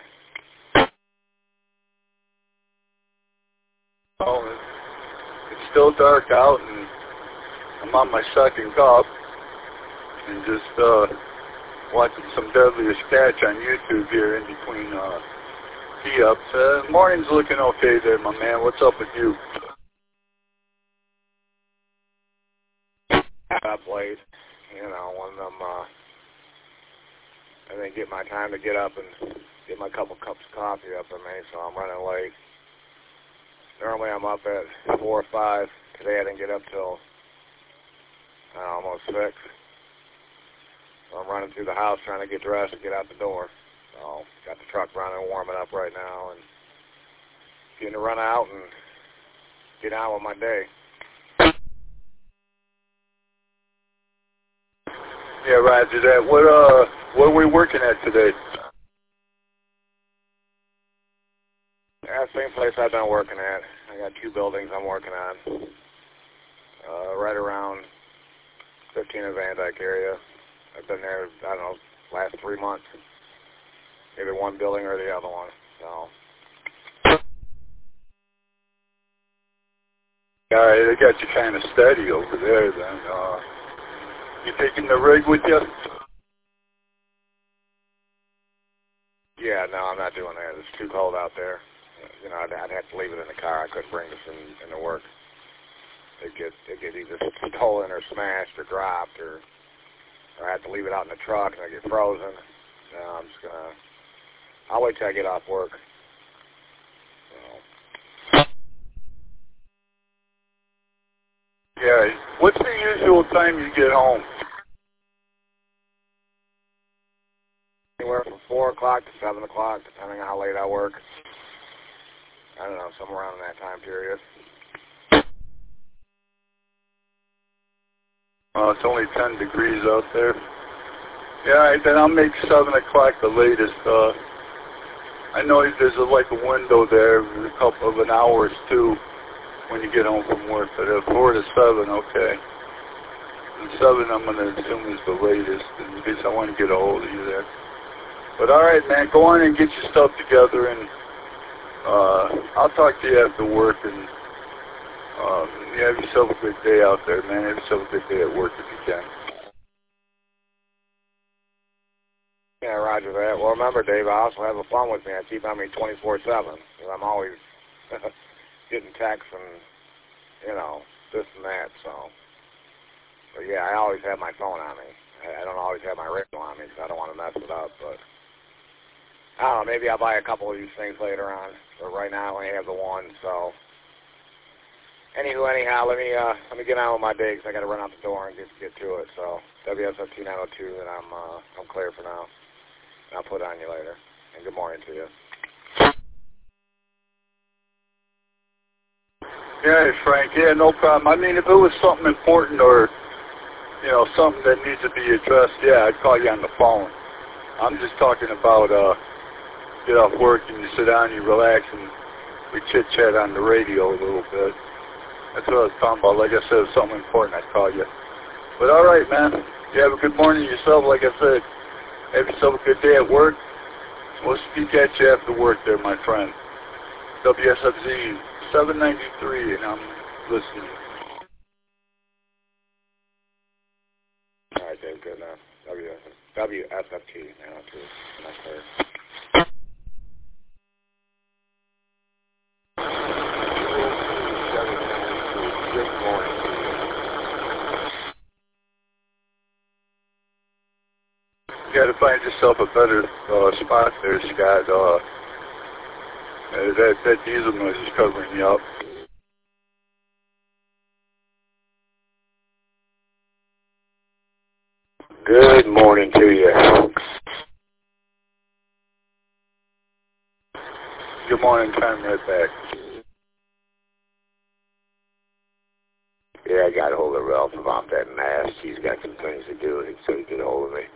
Oh, it's still dark out, and I'm on my second cup, and just uh, watching some Deadliest Catch on YouTube here in between uh, tee-ups. Uh, morning's looking okay there, my man. What's up with you? Uh, late, you know, when I'm, uh, I didn't get my time to get up and get my couple cups of coffee up in me, so I'm running late. Normally I'm up at four or five. Today I didn't get up till uh, almost six. So I'm running through the house trying to get dressed and get out the door. So got the truck running, warming up right now, and getting to run out and get on with my day. Yeah, Roger that. What uh, what are we working at today? Yeah, same place I've been working at. I got two buildings I'm working on. Uh, right around fifteen of Van Dyke area. I've been there, I don't know, last three months. Either one building or the other one. So. All right, they got you kind of steady over there then. Uh, you taking the rig with you? Yeah, no, I'm not doing that. It's too cold out there. You know, I'd, I'd have to leave it in the car. I couldn't bring this in, into work. It get it get either stolen or smashed or dropped, or, or I have to leave it out in the truck and I get frozen. No, I'm just gonna. I'll wait till I get off work. So. Yeah. What's the usual time you get home? Anywhere from four o'clock to seven o'clock, depending on how late I work. I don't know, somewhere around in that time period. Uh, it's only ten degrees out there. Yeah, all right, then I'll make seven o'clock the latest. Uh, I know there's a, like a window there, a couple of an hours too, when you get home from work. But uh, four to seven, okay. And seven, I'm gonna assume is the latest, in case I want to get a hold of you there. But all right, man, go on and get your stuff together, and uh, I'll talk to you after work. And um, you have yourself a good day out there, man. Have yourself a good day at work if you can. Yeah, roger that. Well, remember, Dave, I also have a phone with me. I keep on me twenty-four seven. I'm always getting texts and, you know, this and that, so. But, yeah, I always have my phone on me. I don't always have my radio on me because I don't want to mess it up, but I don't know, maybe I'll buy a couple of these things later on. But right now I only have the one, so. Anywho, anyhow, let me uh, let me get on with my day because I got to run out the door and get get to it. So W S F T nine oh two, and I'm uh, I'm clear for now. I'll put it on you later. And good morning to you. Yeah, Frank. Yeah, no problem. I mean, if it was something important or, you know, something that needs to be addressed, yeah, I'd call you on the phone. I'm just talking about uh, get off work and you sit down, you relax, and we chit-chat on the radio a little bit. That's what I was talking about. Like I said, if something important, I'd call you. But all right, man. You have a good morning yourself. Like I said, have yourself a good day at work. We'll speak at you after work there, my friend. W S F Z seven ninety-three, and I'm listening. All right, Dave, good now. W S F T nine oh two. That's clear. Good morning. You got to find yourself a better uh, spot there, Scott. Uh, uh, that, that diesel noise is covering you up. Good morning to you. Good morning, time right back. Yeah, I got a hold of Ralph about that mask. He's got some things to do, so he get a hold of me.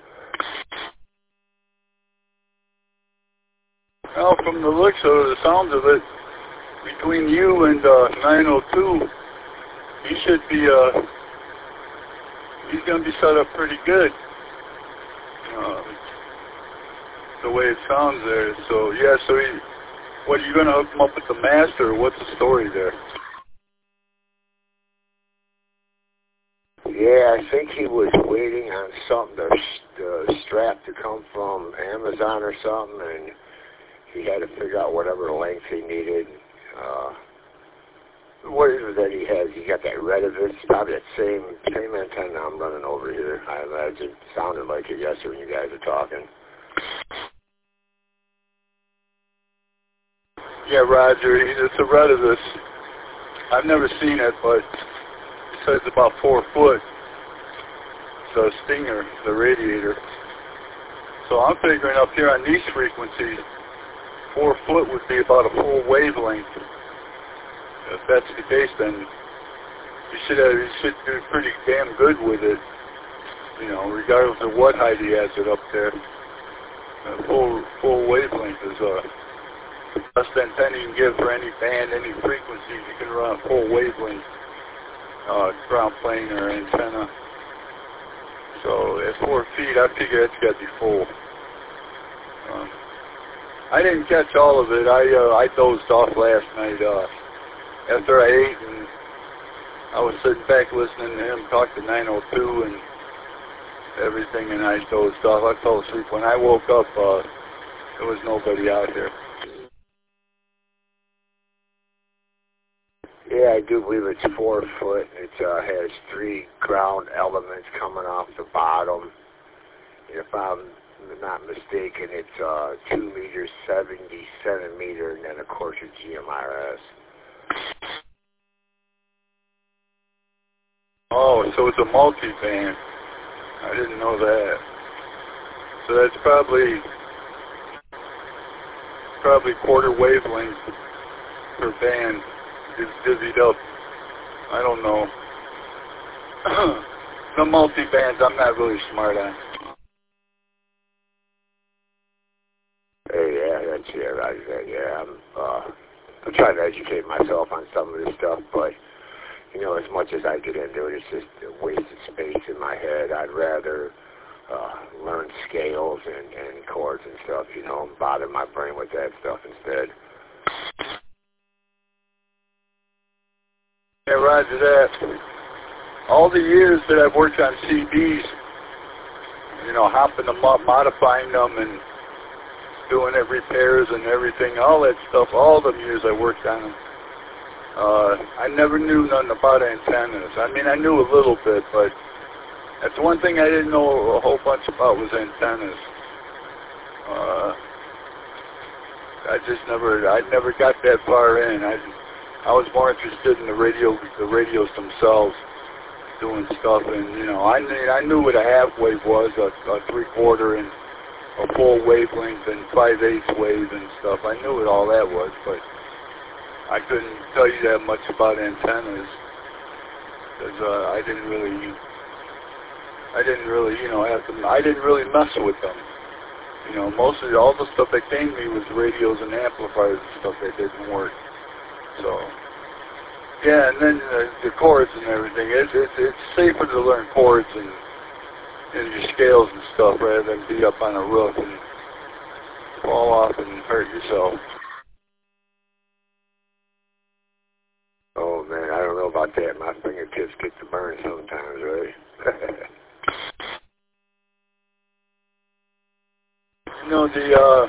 Well, from the looks of it, the sounds of it, between you and uh, nine oh two, he should be, uh, he's going to be set up pretty good. Um, the way it sounds there. So, yeah, so he, what, are you going to hook him up with the master, or what's the story there? Yeah, I think he was waiting on something, to, uh, strap to come from Amazon or something, and he had to figure out whatever length he needed. Uh, What is it that he has? He got that Redivist, probably that same same antenna I'm running over here. I imagine it sounded like it yesterday when you guys were talking. Yeah, Roger, it's a Redivist. I've never seen it, but it says about four foot. It's a Stinger, the radiator. So I'm figuring up here on these frequencies, four foot would be about a full wavelength. If that's the case, then you should have, you should do pretty damn good with it. You know, regardless of what height he has it up there. A full full wavelength is uh, the best antenna you can give for any band, any frequency. You can run a full wavelength uh, ground plane or antenna. So at four feet, I figure that's got to be full. Um, I didn't catch all of it. I uh, I dozed off last night. Uh, after I ate, and I was sitting back listening to him talk to nine oh two and everything, and I dozed off. I fell asleep. When I woke up, uh, there was nobody out here. Yeah, I do believe it's four foot. It uh, has three ground elements coming off the bottom. And if I'm not mistaken, it's uh, two meters, seventy centimeter, and then of course it's G M R S. Oh, so it's a multi-band. I didn't know that. So that's probably probably quarter wavelength per band. It's divvied up. I don't know. The multi-bands I'm not really smart on. Hey, yeah, that's yeah, right. Yeah, I'm uh, I'm trying to educate myself on some of this stuff, but you know, as much as I get into it, it's just a wasted space in my head. I'd rather uh, learn scales and, and chords and stuff, you know, and bother my brain with that stuff instead. Yeah, roger that. All the years that I've worked on C Ds, you know, hopping them up, modifying them, and doing it repairs and everything, all that stuff, all the years I worked on them, uh, I never knew nothing about antennas. I mean, I knew a little bit, but that's one thing I didn't know a whole bunch about was antennas. Uh, I just never, I never got that far in. I, I was more interested in the radio, the radios themselves, doing stuff, and you know, I knew, I knew what a half wave was, a, a three quarter, and a full wavelength, and five eighths wave and stuff. I knew what all that was, but I couldn't tell you that much about antennas because uh, I didn't really, I didn't really, you know, have to. I didn't really mess with them. You know, mostly all the stuff that came to me was radios and amplifiers and stuff that didn't work. So, yeah, and then uh, the chords and everything. It's it's it's safer to learn chords and and your scales and stuff rather than be up on a roof and fall off and hurt yourself. Oh man, I don't know about that. My fingertips get to burn sometimes, right? You know, the, uh,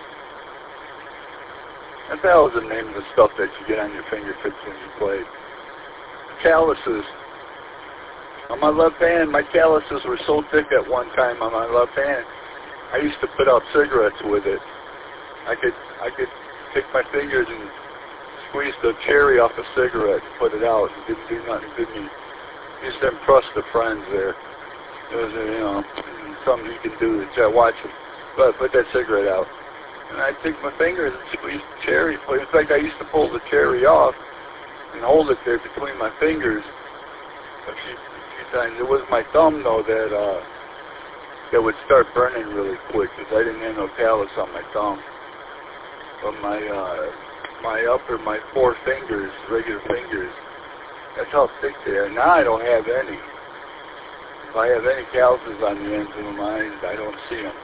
what the hell is the name of the stuff that you get on your fingertips when you play? Calluses. On my left hand, my calluses were so thick at one time on my left hand, I used to put out cigarettes with it. I could, I could take my fingers and squeeze the cherry off a cigarette and put it out. It didn't do nothing to me. Used to impress the friends there. It was, you know, something you can do to watch it. But put that cigarette out. And I'd take my fingers and squeeze the cherry. In fact, I used to pull the cherry off and hold it there between my fingers a few, a few times. It was my thumb, though, that uh, that would start burning really quick because I didn't have no callus on my thumb. But my uh, my upper, my four fingers, regular fingers, that's how thick they are. Now I don't have any. If I have any calluses on the ends of mine, I don't see them.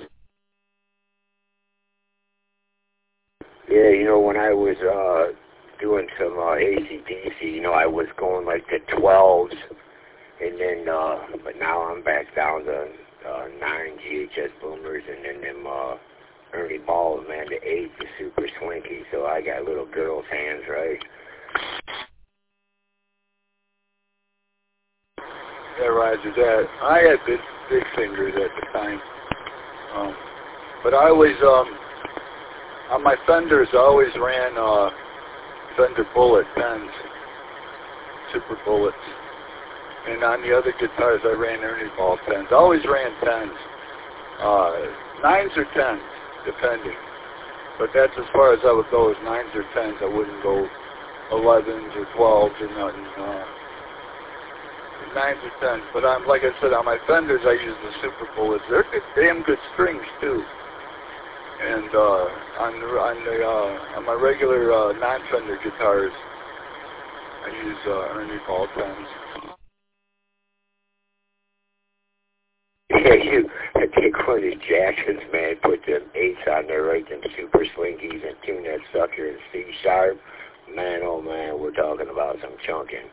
Yeah, you know, when I was uh, doing some uh, A C D C, you know, I was going like to twelves, and then, uh, but now I'm back down to uh, nine G H S boomers, and then them uh, Ernie Balls, man, the eight, the super swanky, so I got little girls' hands, right? Yeah, Roger that. I had big, big fingers at the time. Um, but I always, um, on my Fenders, I always ran uh, Fender Bullet tens, Super Bullets. And on the other guitars, I ran Ernie Ball tens. I always ran tens. Uh, nines or tens, depending. But that's as far as I would go, is nines or tens. I wouldn't go elevens or twelves or nothing. Uh, nines or tens. But I'm, like I said, on my Fenders, I use the Super Bullets. They're good, damn good strings, too. And uh, on the, on, the, uh, on my regular uh, non-Fender guitars, I use uh, Ernie Ball tens. Yeah, you take one of these Jacksons, man, put them eights on there, right, them super slinkies, and tune that sucker in C sharp. Man, oh man, we're talking about some chunking.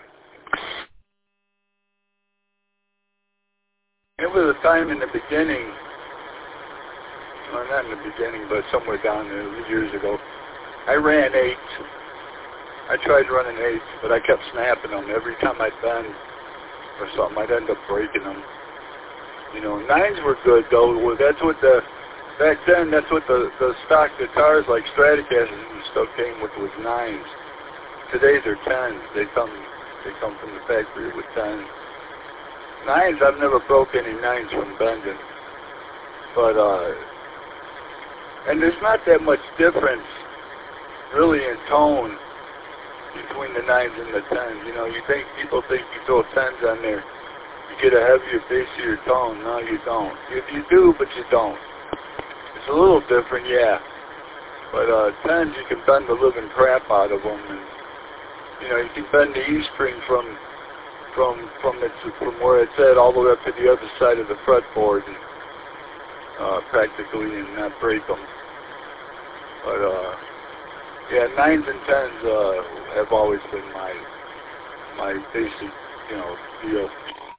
It was a time in the beginning, well, not in the beginning, but somewhere down there years ago, I ran eights. I tried running eights, but I kept snapping them. Every time I'd bend or something, I'd end up breaking them. You know, nines were good, though. Well, that's what the, back then, that's what the, the stock guitars like Stratocasters and stuff came with, was nines. Today they're tens. They come, they come from the factory with tens. Nines, I've never broke any nines from bending. But, uh, and there's not that much difference, really, in tone between the nines and the tens. You know, you think, people think you throw tens on there, you get a heavier, bassier tone. No, you don't. If you do, but you don't. It's a little different, yeah. But uh, tens, you can bend the living crap out of them, and you know, you can bend the E string from from from its from where it's at all the way up to the other side of the fretboard, and, uh, practically, and not break them. But uh, yeah, nines and tens uh, have always been my my basic, you know, deal.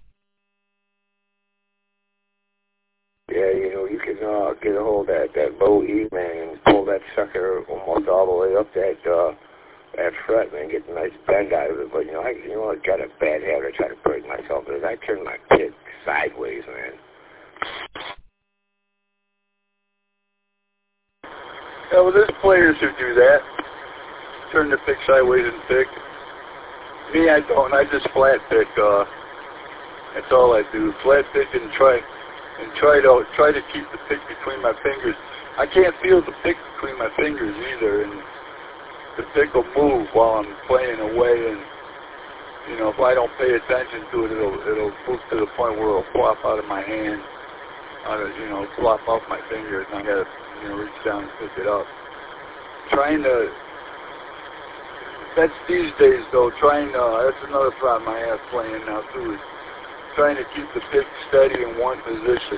Yeah, you know, you can uh, get a hold of that, that low E, man, and pull that sucker almost all the way up that uh, that fret, man, get a nice bend out of it. But, you know, I you know, I got a bad habit. I try to break myself, because I turn my pick sideways, man. Yeah, well, there's players who do that. Turn the pick sideways and pick. Me, I don't. I just flat pick. Uh, that's all I do. Flat pick and try... and try to try to keep the pick between my fingers. I can't feel the pick between my fingers either, and the pick will move while I'm playing away, and you know, if I don't pay attention to it, it'll it'll move to the point where it'll flop out of my hand, out of, you know, flop off my fingers, and I gotta, you know, reach down and pick it up. Trying to, that's these days though, trying to, that's another problem I have playing now too, is trying to keep the pick steady in one position.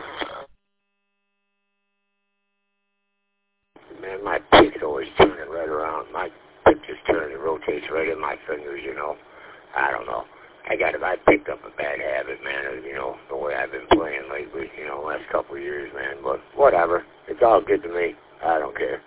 Man, my pick's always turning right around. My pick just turns and rotates right in my fingers, you know. I don't know. I got it. I picked up a bad habit, man, you know, the way I've been playing lately, you know, last couple of years, man. But whatever. It's all good to me. I don't care.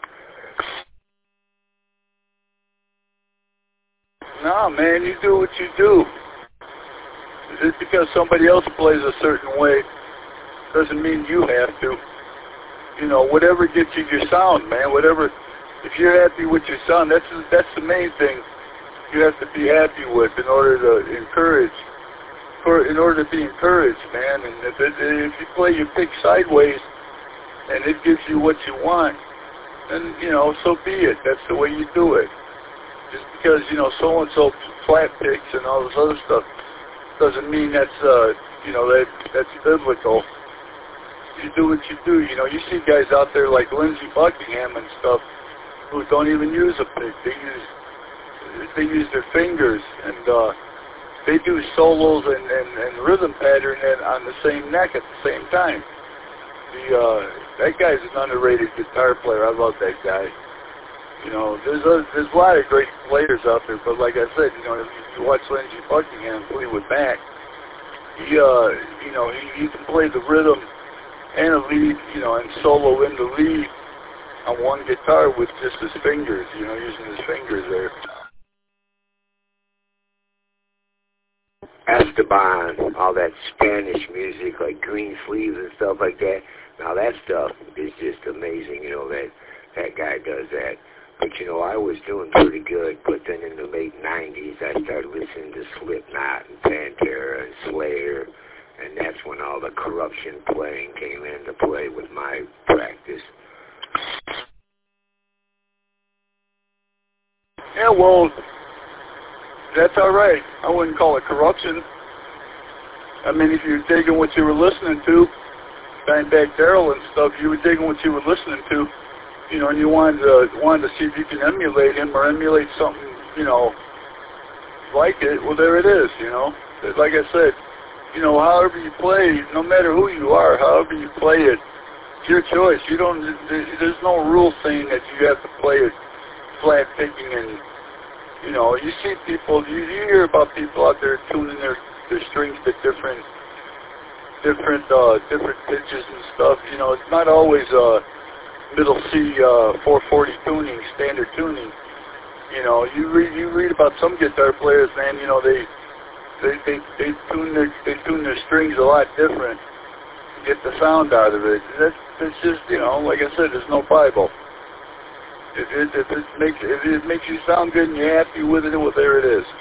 No, man, you do what you do. Just because somebody else plays a certain way doesn't mean you have to. You know, whatever gets you your sound, man. Whatever, if you're happy with your sound, that's that's the main thing you have to be happy with in order to encourage. For in order to be encouraged, man. And if, it, if you play your pick sideways and it gives you what you want, then you know, so be it. That's the way you do it. Just because, you know, so and so flat picks and all this other stuff doesn't mean that's, uh, you know, that that's biblical. You do what you do. You know, you see guys out there like Lindsey Buckingham and stuff who don't even use a pick. They use they use their fingers, and uh, they do solos and, and, and rhythm pattern on the same neck at the same time. The uh, that guy's an underrated guitar player. I love that guy. You know, there's a, there's a lot of great players out there, but like I said, you know, if you watch Lindsey Buckingham play with Mac, he, uh, you know, he, he can play the rhythm and a lead, you know, and solo in the lead on one guitar with just his fingers, you know, using his fingers there. Esteban, all that Spanish music like Green Sleeves and stuff like that. Now that stuff is just amazing, you know, that that guy does that. But, you know, I was doing pretty good, but then in the late nineties, I started listening to Slipknot and Pantera and Slayer, and that's when all the corruption playing came into play with my practice. Yeah, well, that's all right. I wouldn't call it corruption. I mean, if you're digging what you were listening to, Dimebag Darrell and stuff, you were digging what you were listening to, you know, and you wanted to, wanted to see if you can emulate him or emulate something, you know, like it, well, there it is, you know. Like I said, you know, however you play, no matter who you are, however you play it, it's your choice. You don't, there's no rule saying that you have to play it flat picking and, you know, you see people, you, you hear about people out there tuning their, their strings to different, different, uh, different pitches and stuff. You know, it's not always, uh, middle C, uh, four forty tuning, standard tuning. You know, you read, you read about some guitar players, man, you know, they, they, they, they tune their, they tune their strings a lot different to get the sound out of it. That's, that's just, you know, like I said, there's no Bible. If it, if it makes if it makes you sound good and you're happy with it, well, there it is.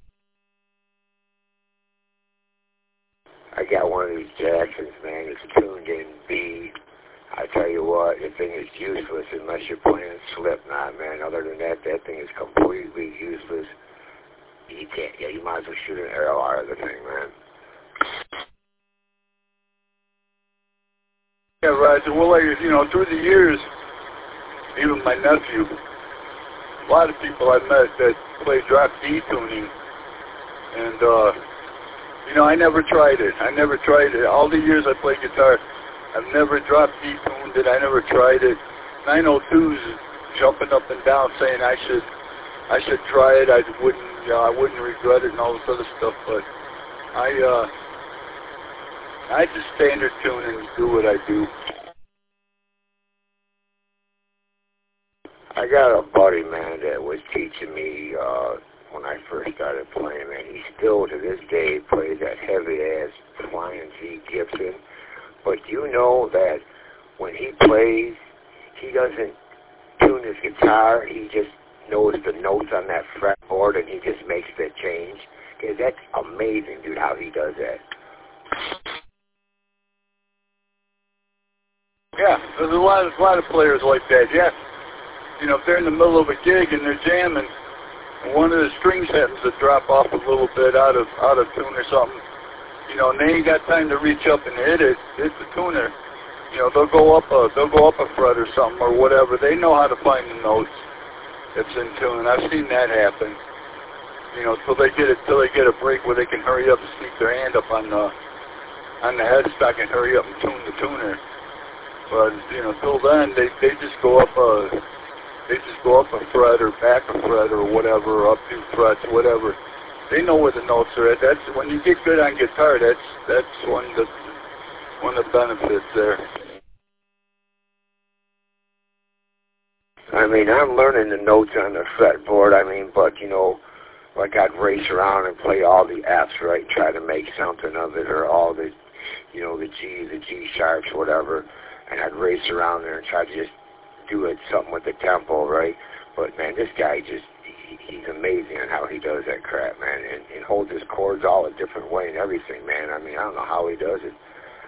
I got one of these Jacksons, man. It's tuned in B. I tell you what, the thing is useless unless you're playing Slipknot, man. Other than that, that thing is completely useless. You can't. Yeah, you might as well shoot an arrow out of the thing, man. Yeah, Roger. Well, like, you know, through the years, even my nephew, a lot of people I met that play drop D tuning, and, uh, you know, I never tried it. I never tried it. All the years I played guitar, I've never drop D tuned it. I never tried it. nine oh two's jumping up and down saying I should, I should try it. I wouldn't, you know, I wouldn't regret it and all this other stuff, but I, uh, I just standard tune and do what I do. I got a buddy, man, that was teaching me uh, when I first started playing, man. He still, to this day, plays that heavy-ass Flying Z Gibson. But you know that when he plays, he doesn't tune his guitar. He just knows the notes on that fretboard, and he just makes that change. Okay, that's amazing, dude, how he does that. Yeah, there's a lot of, a lot of players like that, yeah. You know, if they're in the middle of a gig and they're jamming, and one of the strings happens to drop off a little bit out of out of tune or something, you know, and they ain't got time to reach up and hit it, hit the tuner. You know, they'll go up a they'll go up a fret or something or whatever. They know how to find the notes that's in tune. I've seen that happen. You know, till they get it till they get a break where they can hurry up and sneak their hand up on the on the headstock and hurry up and tune the tuner. But you know, till then they they just go up a They just go up a fret or back a fret or whatever, or up two frets, whatever. They know where the notes are at. That's when you get good on guitar. That's that's one of the one of the benefits there. I mean, I'm learning the notes on the fretboard. I mean, but you know, like I'd race around and play all the F's, right, try to make something of it, or all the, you know, the G, the G sharps, whatever, and I'd race around there and try to just do it something with the tempo, right? But man, this guy just he, he's amazing on how he does that crap, man, and, and holds his chords all a different way and everything, man. I mean, I don't know how he does it.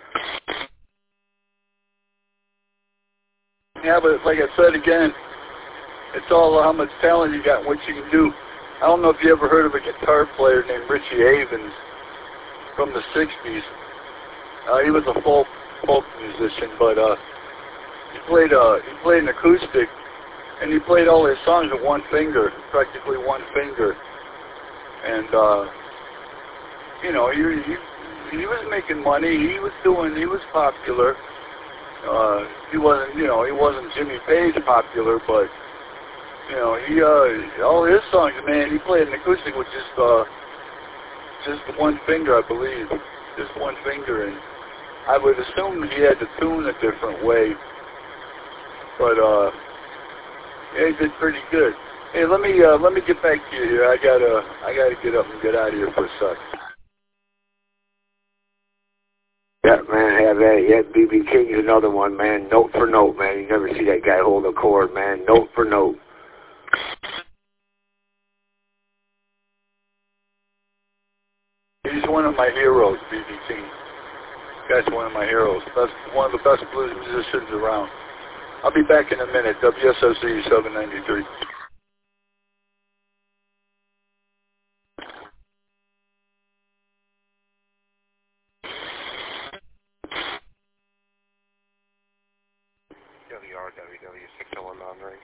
Yeah, but like I said again, it's all how much talent you got and what you can do. I don't know if you ever heard of a guitar player named Richie Havens from the sixties. Uh, he was a folk folk musician, but uh, he played uh, he played an acoustic, and he played all his songs with one finger, practically one finger. And uh, you know, he, he he was making money. He was doing. He was popular. Uh, he wasn't, you know, he wasn't Jimmy Page popular, but you know, he uh, all his songs, man, he played an acoustic with just uh, just one finger, I believe, just one finger, and I would assume he had to tune a different way, but uh, yeah, he did pretty good. Hey, let me uh, let me get back to you here. I gotta I gotta get up and get out of here for a sec. Yeah, man, have that. Yeah, B B King's another one, man. Note for note, man. You never see that guy hold a chord, man. Note for note. He's one of my heroes, B B King. Guy's one of my heroes. Best, one of the best blues musicians around. I'll be back in a minute. W S O Z seven ninety-three. W R W W six oh one monitoring.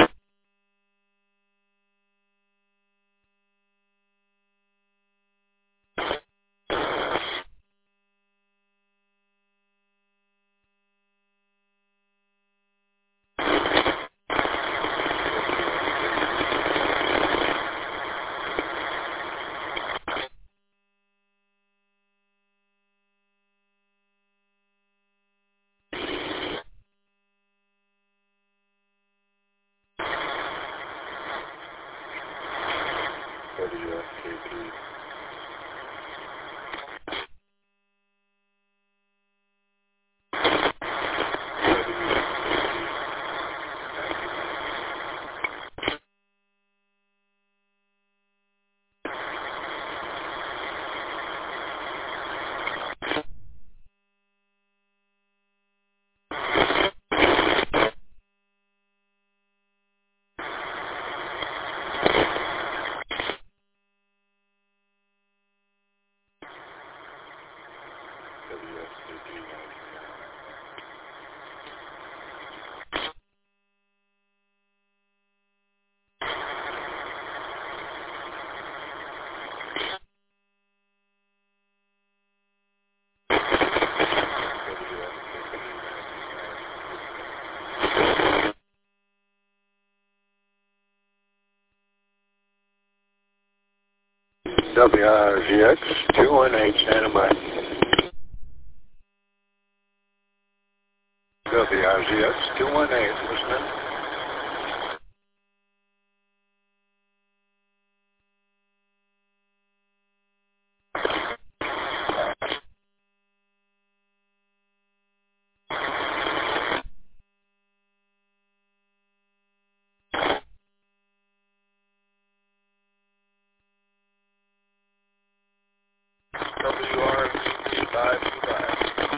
W S K P. W R Z X two one eight, stand by. W R Z X two one eight, listening. W R Z five two five.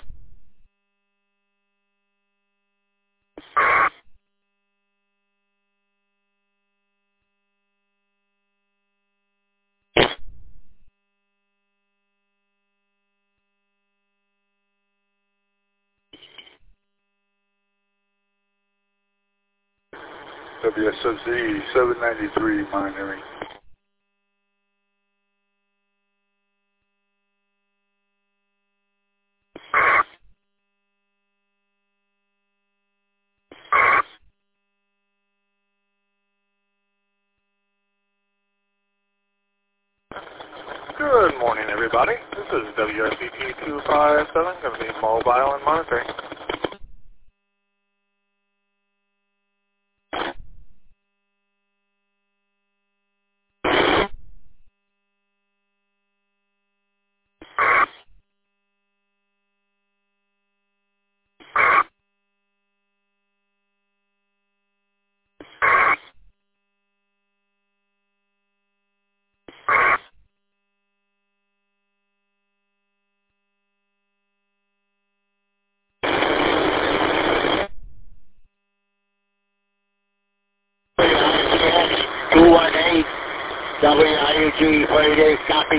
W S O Z seven ninety-three, monitoring. Good morning, everybody. This is W S C P two five seven, going to be mobile and monitoring. two one eight, W I U G forty-eight, copy.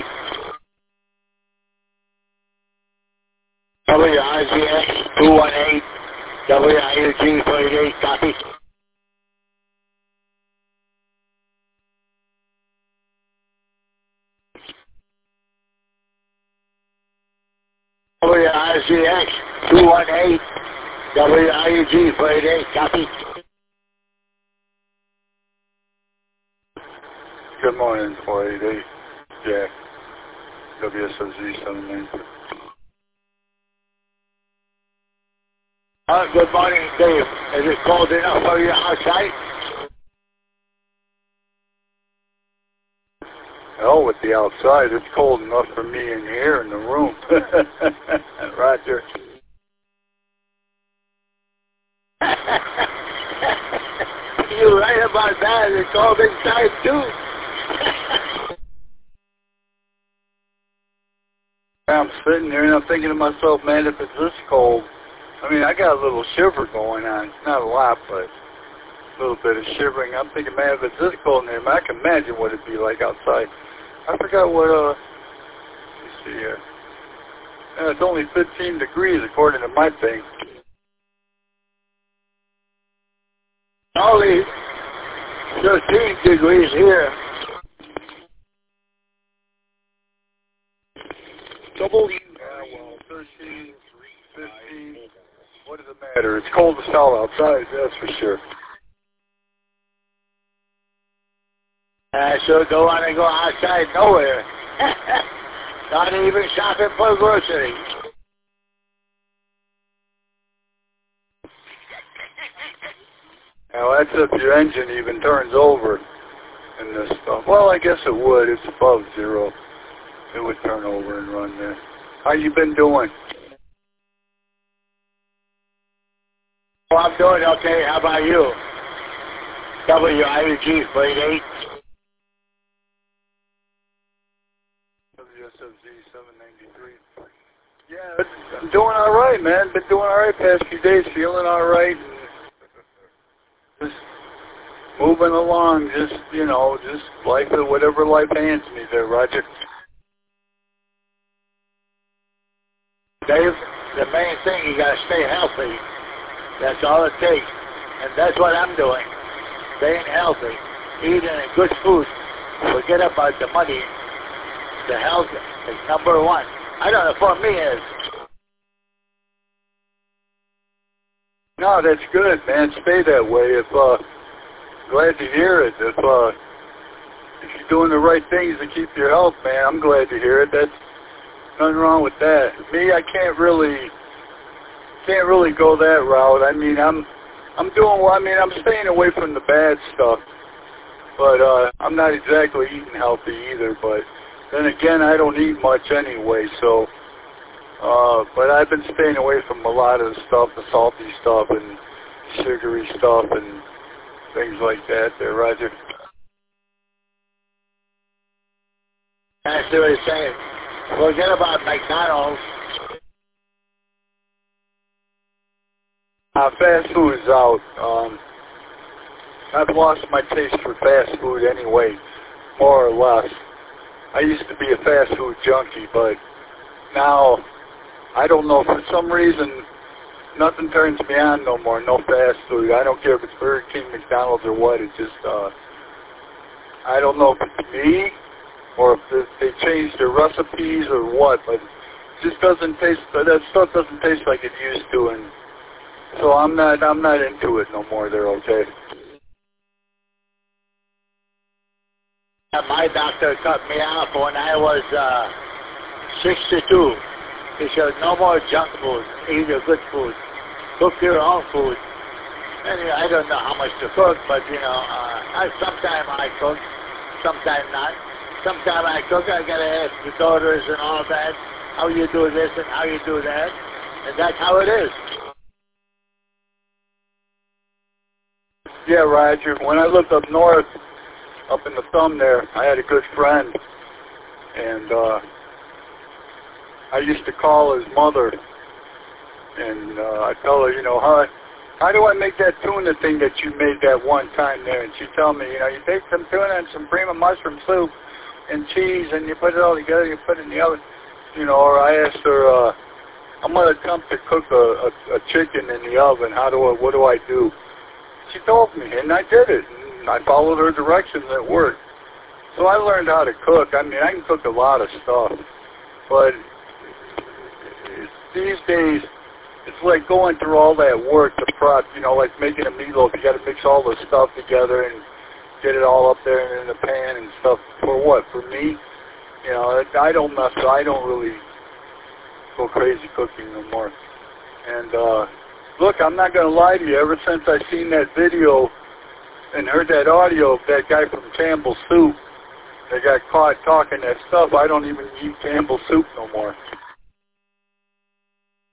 W R Z X two one eight, W I U G forty-eight, copy. W R Z X two one eight, W I U G forty-eight, copy. Good morning, four eight eight, Jack. W S O Z seven ninety-three. Uh, good morning, Dave. Is it cold enough for you outside? Hell with the outside. It's cold enough for me in here in the room. Right. Roger. You're right about that. It's all inside too. I'm sitting there and I'm thinking to myself, man, if it's this cold, I mean, I got a little shiver going on. Not a lot, but a little bit of shivering. I'm thinking, man, if it's this cold in there, man, I can imagine what it'd be like outside. I forgot what, uh, let me see here. Yeah, it's only fifteen degrees according to my thing. Only thirteen degrees here. Double. Yeah, well, thirteen, fifteen. What does it matter? It's cold as hell outside, that's for sure. I sure don't want to go outside nowhere. Not even shopping for groceries. Now that's if your engine even turns over and this stuff. Well, I guess it would. It's above zero. It would turn over and run there. How you been doing? Oh, I'm doing okay. How about you? W I G forty-eight. W S F Z seven ninety-three. Yeah, I'm doing all right, man. Been doing all right past few days. Feeling all right. Just moving along. Just, you know, just life, whatever life hands me there, Roger. Dave, the main thing, you got to stay healthy. That's all it takes. And that's what I'm doing. Staying healthy. Eating good food. Forget about the money. The health is number one. I don't know, for me is. No, that's good, man. Stay that way. If, uh, glad to hear it. If, uh, if you're doing the right things to keep your health, man, I'm glad to hear it. That's nothing wrong with that. Me, I can't really, can't really go that route. I mean, I'm, I'm doing well. I mean, I'm staying away from the bad stuff, but uh, I'm not exactly eating healthy either. But then again, I don't eat much anyway, so. Uh, but I've been staying away from a lot of the stuff, the salty stuff and sugary stuff and things like that. There, Roger. That's what he's saying. Forget about McDonald's. Uh, fast food is out. Um, I've lost my taste for fast food anyway, more or less. I used to be a fast food junkie, but now, I don't know, for some reason, nothing turns me on no more, no fast food. I don't care if it's Burger King, McDonald's, or what. It's just, uh, I don't know if it's me, or if they changed their recipes or what, but it just doesn't taste, that stuff doesn't taste like it used to, and so I'm not, I'm not into it no more there, okay? My doctor cut me off when I was uh, sixty-two. He said, no more junk food, eat your good food. Cook your own food. And I don't know how much to cook, but, you know, uh, I, sometimes I cook, sometimes not. Sometimes I cook, I got to ask the daughters and all that, how you do this and how you do that. And that's how it is. Yeah, Roger. When I lived up north, up in the thumb there, I had a good friend, and uh, I used to call his mother, and uh, I'd tell her, you know, how, how do I make that tuna thing that you made that one time there? And she'd tell me, you know, you take some tuna and some cream of mushroom soup and cheese, and you put it all together, you put it in the oven, you know, or I asked her, uh, I'm going to attempt to cook a, a, a chicken in the oven. How do I, what do I do? She told me, and I did it. And I followed her directions, and it worked. So I learned how to cook. I mean, I can cook a lot of stuff, but these days, it's like going through all that work to prep, you know, like making a meatloaf. You got to mix all the stuff together and get it all up there and in the pan and stuff. For what? For me? You know, I don't mess. I don't really go crazy cooking no more. And uh, look, I'm not going to lie to you. Ever since I seen that video and heard that audio of that guy from Campbell's Soup that got caught talking that stuff, I don't even eat Campbell's Soup no more.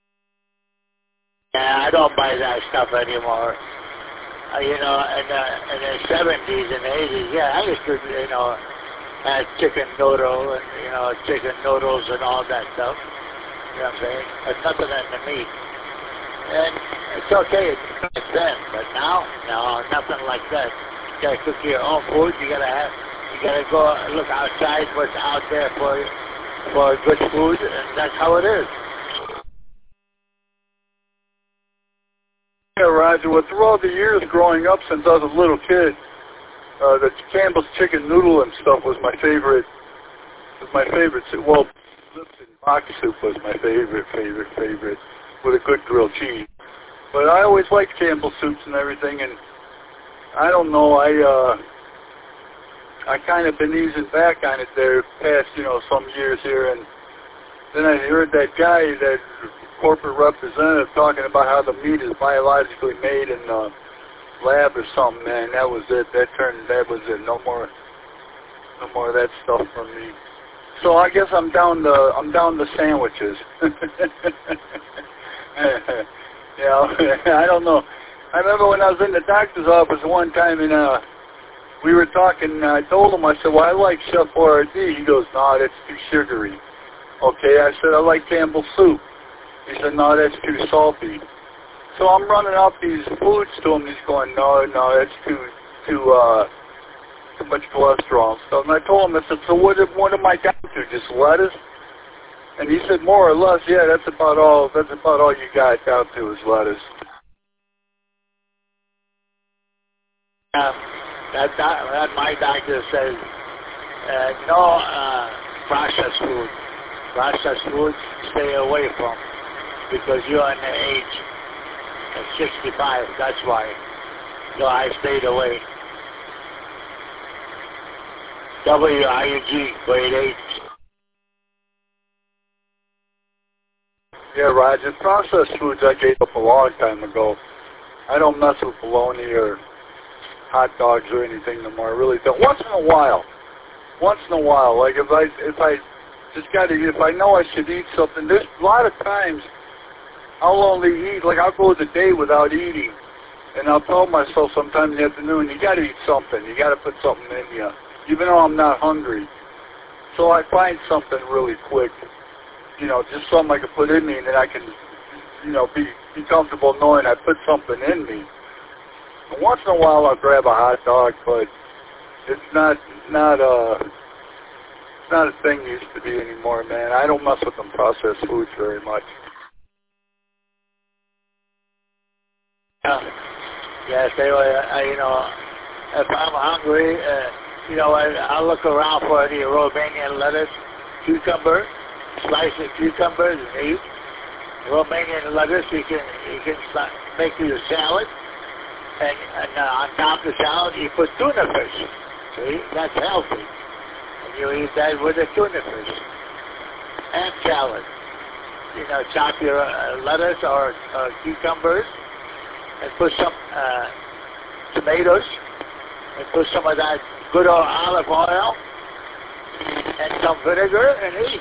Yeah, I don't buy that stuff anymore. Uh, you know, in the, in the seventies and eighties, yeah, I used to, you know, have chicken noodle and, you know, chicken noodles and all that stuff. You know what I'm saying? There's nothing in the meat. And it's okay back then, but now, no, nothing like that. You gotta cook your own food. You gotta have, you gotta go look outside what's out there for for good food, and that's how it is. Yeah, Roger. Well, through all the years growing up since I was a little kid, uh, the Campbell's chicken noodle and stuff was my favorite. Was my favorite. Well, Lipton box soup was my favorite, favorite, favorite, with a good grilled cheese. But I always liked Campbell's soups and everything, and I don't know. I uh, I kind of been easing back on it there past, you know, some years here, and then I heard that guy, that corporate representative, talking about how the meat is biologically made in the lab or something. Man, that was it. That turned. That was it. No more. No more of that stuff from me. So I guess I'm down to I'm down to sandwiches. Yeah, I don't know. I remember when I was in the doctor's office one time, and uh, we were talking. And I told him, I said, "Well, I like Chef Boyardee." He goes, "No, that's too sugary." Okay, I said, "I like Campbell's soup." He said, "No, that's too salty." So I'm running out these foods to him. He's going, "No, no, that's too too uh, too much cholesterol and stuff." And I told him, I said, "So what? What am I down to? Just lettuce?" And he said, "More or less, yeah. That's about all. That's about all you got down to is lettuce." Uh, that, doc, that my doctor says uh, no uh, processed food. Processed foods, stay away from, because you're in the age of sixty-five. That's why. So I stayed away. W I U G, grade eight. Yeah, Roger. Processed foods I gave up a long time ago. I don't mess with bologna or hot dogs or anything no more. I really don't. Once in a while. Once in a while. Like if I if I just got to, if I know I should eat something, there's a lot of times I'll only eat, like I'll go the day without eating. And I'll tell myself sometime in the afternoon, you got to eat something. You got to put something in you, even though I'm not hungry. So I find something really quick, you know, just something I can put in me, and then I can, you know, be, be comfortable knowing I put something in me. And once in a while I'll grab a hot dog, but it's not, not, uh, it's not a thing it used to be anymore, man. I don't mess with them processed foods very much. Yeah, yeah. Stay away. I, you know, if I'm hungry, uh, you know, I, I'll look around for the Romanian lettuce, cucumber, slice of cucumbers and eat. Romanian lettuce, you can you can make you a salad, and, and uh, on top of the salad you put tuna fish. See, that's healthy. And you eat that with a tuna fish and salad. You know, chop your uh, lettuce or uh, cucumbers, and put some uh, tomatoes, and put some of that good old olive oil, and some vinegar, and eat.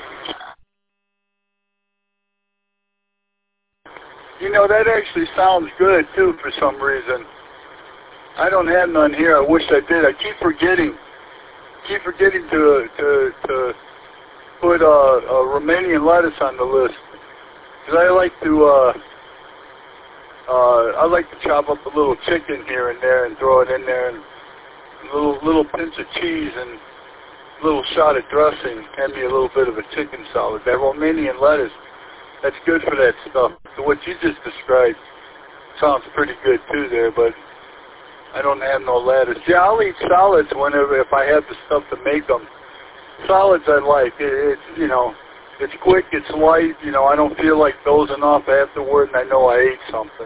You know, that actually sounds good, too, for some reason. I don't have none here. I wish I did. I keep forgetting. Keep forgetting to to to put uh, a Romanian lettuce on the list. Because I like to... Uh, Uh, I like to chop up a little chicken here and there and throw it in there, and a little little pinch of cheese and a little shot of dressing, and me a little bit of a chicken salad. That Romanian lettuce, that's good for that stuff. So what you just described sounds pretty good too there, but I don't have no lettuce. Yeah, I'll eat salads whenever, if I have the stuff to make them. Salads I like. It, it's, you know, it's quick, it's light, you know, I don't feel like dozing off afterward, and I know I ate something.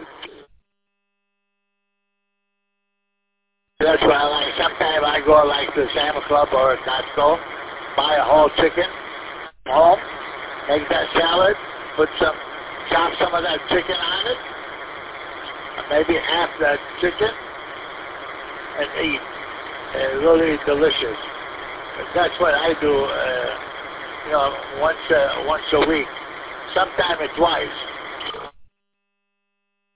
That's why, like, sometimes I go, like, to Salmon Club or a Costco, buy a whole chicken, home, make that salad, put some, chop some of that chicken on it, maybe half that chicken, and eat. Uh, really delicious. That's what I do, uh, you know, once uh, once a week, sometimes twice.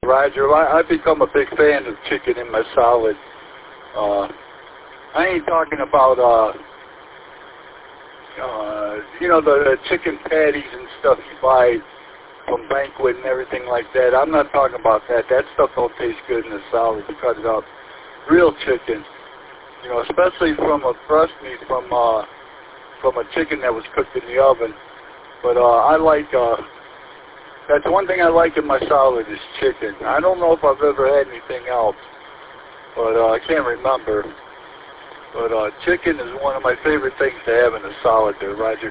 Roger, I, I've become a big fan of chicken in my salad. Uh, I ain't talking about, uh, uh, you know, the, the chicken patties and stuff you buy from Banquet and everything like that. I'm not talking about that. That stuff don't taste good in the salad. You cut it out. Real chicken, you know, especially from a breast meat from uh, from a chicken that was cooked in the oven. But uh, I like, uh, that's one thing I like in my salad is chicken. I don't know if I've ever had anything else, but uh, I can't remember. But uh, chicken is one of my favorite things to have in a salad there, Roger.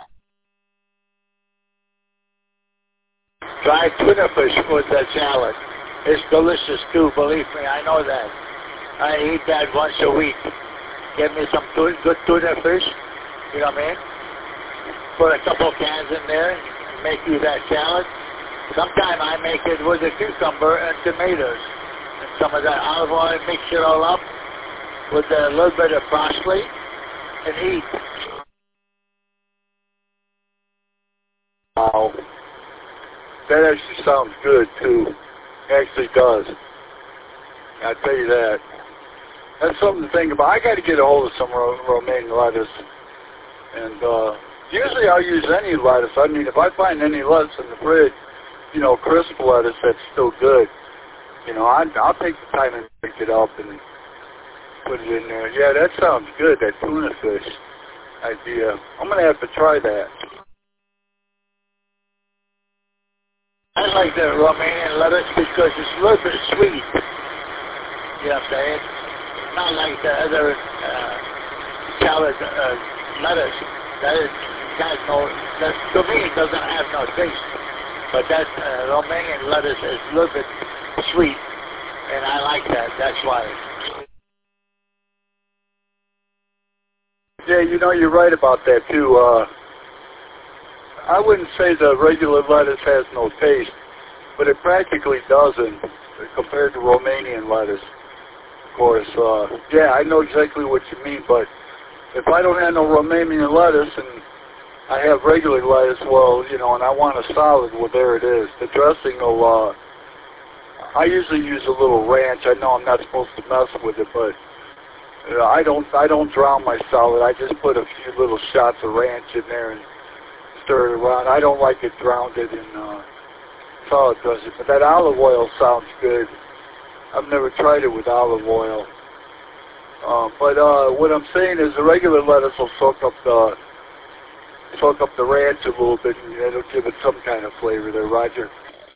Fried tuna fish with that salad. It's delicious too, believe me, I know that. I eat that once a week. Get me some tuna, good tuna fish, you know what I mean? Put a couple cans in there and make you that salad. Sometimes I make it with a cucumber and tomatoes. And some of that olive oil, mix it all up with a little bit of parsley and eat. Wow. That actually sounds good, too. It actually does. I tell you that. That's something to think about. I got to get a hold of some ro romaine lettuce. And uh, usually I'll use any lettuce. I mean, if I find any lettuce in the fridge, you know, crisp lettuce that's still good, you know, I, I'll take the time and pick it up and put it in there. Yeah, that sounds good, that tuna fish idea. I'm going to have to try that. I like the Romanian lettuce because it's a little bit sweet. You know what I'm saying? Not like the other uh, salad uh, lettuce. That is, has no, that, to me, it doesn't have no taste. But that uh, Romanian lettuce is a little bit sweet, and I like that. That's why. Yeah, you know, you're right about that, too. Uh, I wouldn't say the regular lettuce has no taste, but it practically doesn't compared to Romanian lettuce, of course. Uh, yeah, I know exactly what you mean, but if I don't have no Romanian lettuce and I have regular lettuce, well, you know, and I want a salad, well, there it is. The dressing will, uh, I usually use a little ranch. I know I'm not supposed to mess with it, but uh, I don't, I don't drown my salad. I just put a few little shots of ranch in there and stir it around. I don't like it drowned in uh, salad dressing, but that olive oil sounds good. I've never tried it with olive oil. Uh, but uh, what I'm saying is the regular lettuce will soak up the soak up the ranch a little bit, and it'll give it some kind of flavor there, Roger.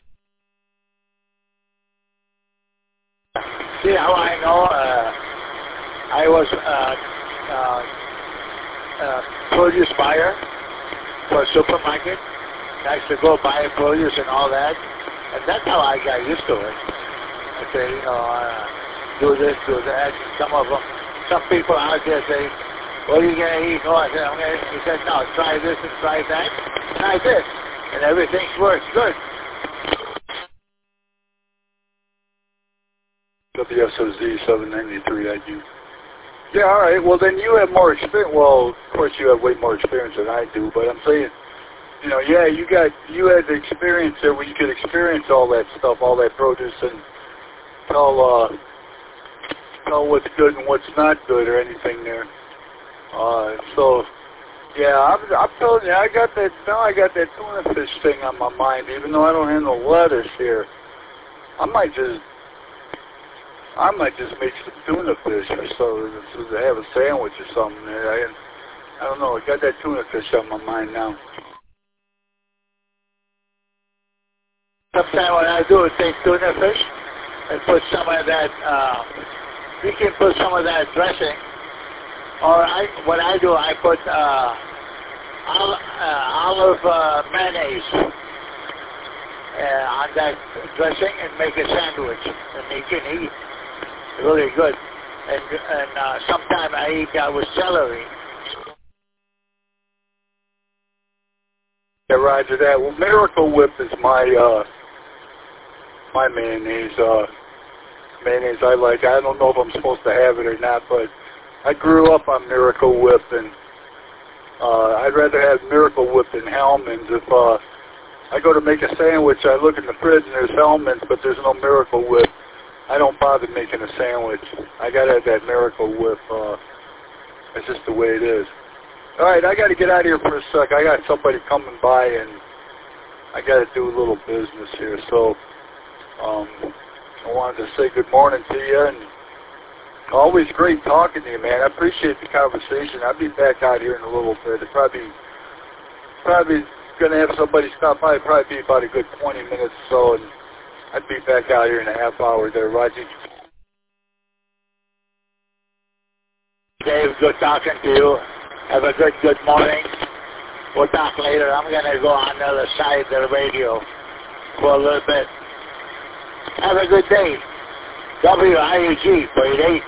See how I know? Uh, I was uh, uh, uh, produce buyer for a supermarket. I used to go buy produce and all that, and that's how I got used to it. I say, you know, uh, do this, do that. And some of them, some people out there say, what are you going to eat? Oh, I said, I'm gonna, he said, no, try this and try that. And I did, and everything works good. W S O Z seven ninety-three, I do. Yeah, all right. Well, then you have more experience. Well, of course, you have way more experience than I do. But I'm saying, you know, yeah, you got you had the experience there where you could experience all that stuff, all that produce, and tell uh, tell what's good and what's not good or anything there. Uh, so, yeah, I'm, I'm telling you, I got that. Now I got that tuna fish thing on my mind. Even though I don't have no lettuce here, I might just. I might just make some tuna fish or so, so to have a sandwich or something. I, I don't know. I got that tuna fish on my mind now. Sometimes what I do is take tuna fish and put some of that, uh, you can put some of that dressing, or I, what I do, I put uh, olive, uh, olive uh, mayonnaise uh, on that dressing and make a sandwich, and you can eat. Really good. And, and uh, sometimes I eat that with celery. Yeah, Roger that. Well, Miracle Whip is my uh, my mayonnaise. Uh, mayonnaise I like. I don't know if I'm supposed to have it or not, but I grew up on Miracle Whip, and uh, I'd rather have Miracle Whip than Hellmann's if uh, I go to make a sandwich, I look in the fridge and there's Hellman's, but there's no Miracle Whip. I don't bother making a sandwich. I got to have that Miracle Whip. Uh, it's just the way it is. All right, I got to get out of here for a sec. I got somebody coming by, and I got to do a little business here. So um, I wanted to say good morning to you, and always great talking to you, man. I appreciate the conversation. I'll be back out here in a little bit. It's probably probably going to have somebody stop by. It'll probably be about a good twenty minutes or so, and I'd be back out here in a half hour there, Roger. Dave, good talking to you. Have a good, good morning. We'll talk later. I'm going to go on the other side of the radio for a little bit. Have a good day. W I U G, forty-eight.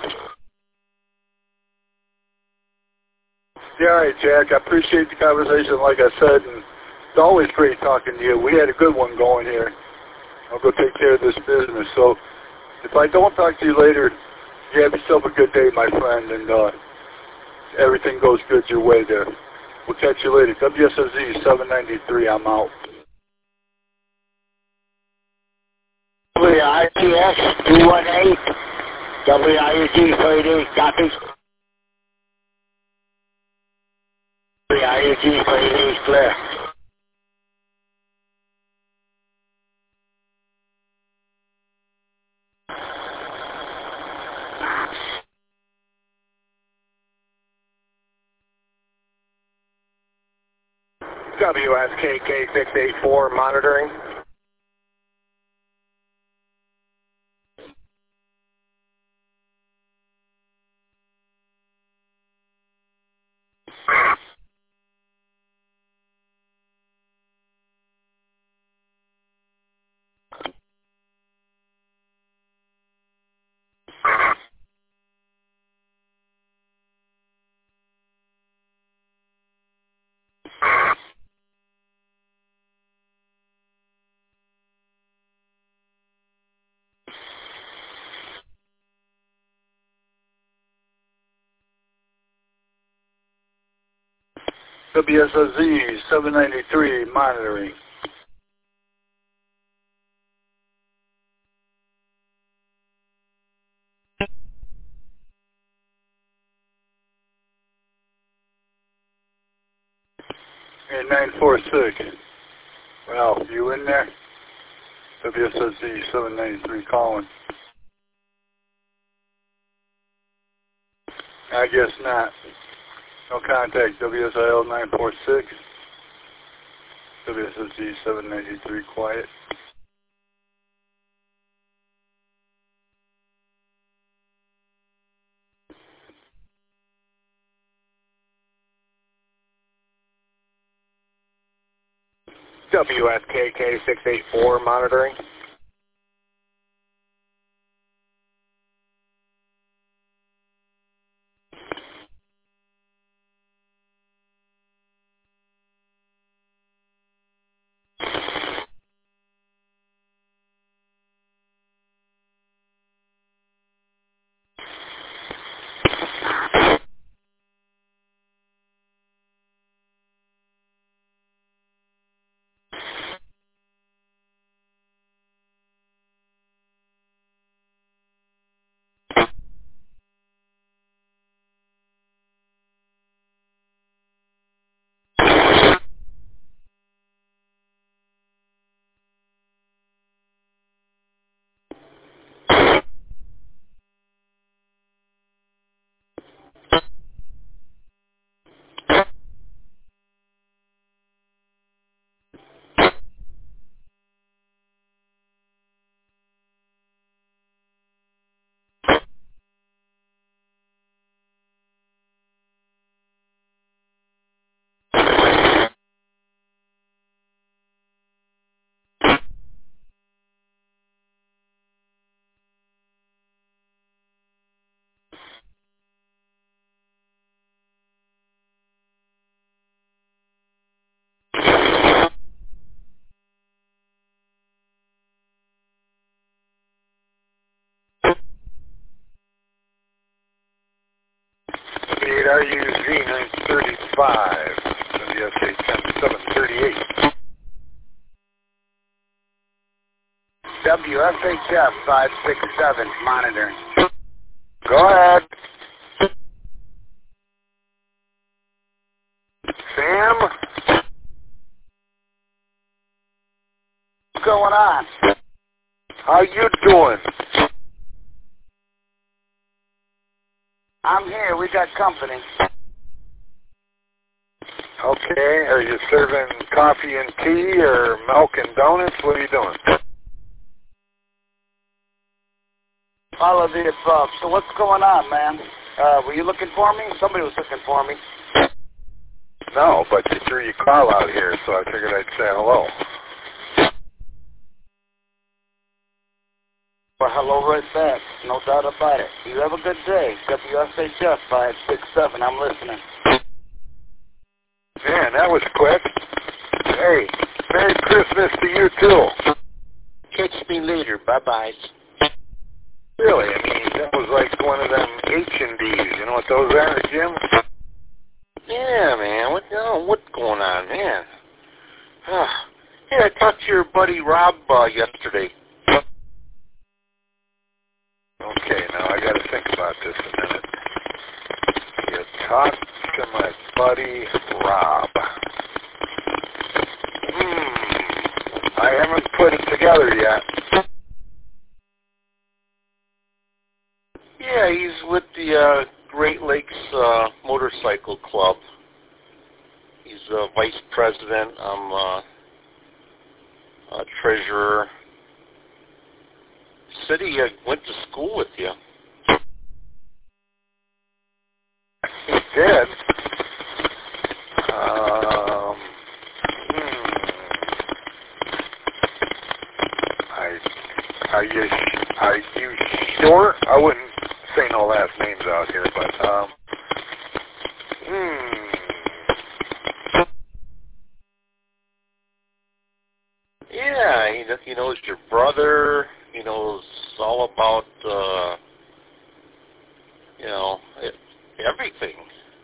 Yeah, all right, Jack. I appreciate the conversation, like I said, and it's always great talking to you. We had a good one going here. I'll go take care of this business. So if I don't talk to you later, you have yourself a good day, my friend, and uh, everything goes good your way there. We'll catch you later. W S O Z seven ninety-three, I'm out. W I T S two one eight, W I U G forty-eight, copy. W I U G forty-eight, clear. W S K K six eight four, monitoring. W S O Z seven ninety-three, monitoring. And nine four six. Ralph, you in there? W S O Z seven ninety-three calling. I guess not. No contact. W S I L nine four six. W S O Z seven ninety-three quiet. W S K K six eight four, monitoring. R U Z nine thirty-five, W S A ten seven thirty-eight. W S H F five six seven, monitoring. Go ahead. Sam? What's going on? How you doing? I'm here. We got company. Okay. Are you serving coffee and tea or milk and donuts? What are you doing? All of the above. So what's going on, man? Uh, were you looking for me? Somebody was looking for me. No, but you threw your call out here, so I figured I'd say hello. Well, hello right back. No doubt about it. You have a good day. W S H F five six seven. I'm listening. Man, that was quick. Hey, Merry Christmas to you, too. Catch me later. Bye-bye. Really? I mean, that was like one of them H and D's. You know what those are, Jim? Yeah, man. What, oh, what's going on, man? Hey, I talked to your buddy Rob uh, yesterday. Okay, now I got to think about this a minute. You talked to my buddy Rob. Hmm. I haven't put it together yet. Yeah, he's with the uh, Great Lakes uh, Motorcycle Club. He's uh, vice president. I'm uh, uh, treasurer. Said he uh, went to school with you. He did. Um, hmm. I, are you are you sure? I wouldn't say no last names out here, but um, hmm. Yeah, he, he knows your brother. He knows all about, uh, you know, it, everything.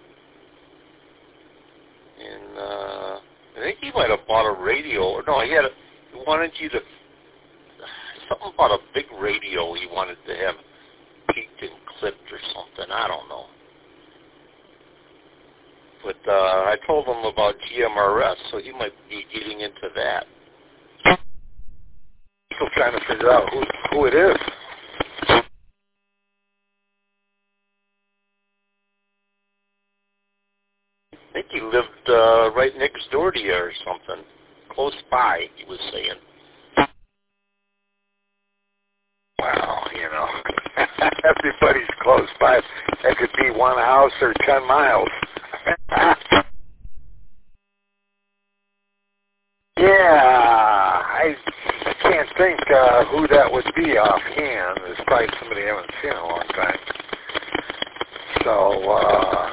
And uh, I think he might have bought a radio. Or no, he had a, he wanted you to, something about a big radio he wanted to have peaked and clipped or something. I don't know. But uh, I told him about G M R S, so he might be getting into that. Still trying to figure out who who it is. I think he lived uh, right next door to you or something. Close by, he was saying. Well, you know, everybody's close by. That could be one house or ten miles. Yeah, I can't think uh, who that would be offhand. It's probably somebody I haven't seen in a long time. So, uh,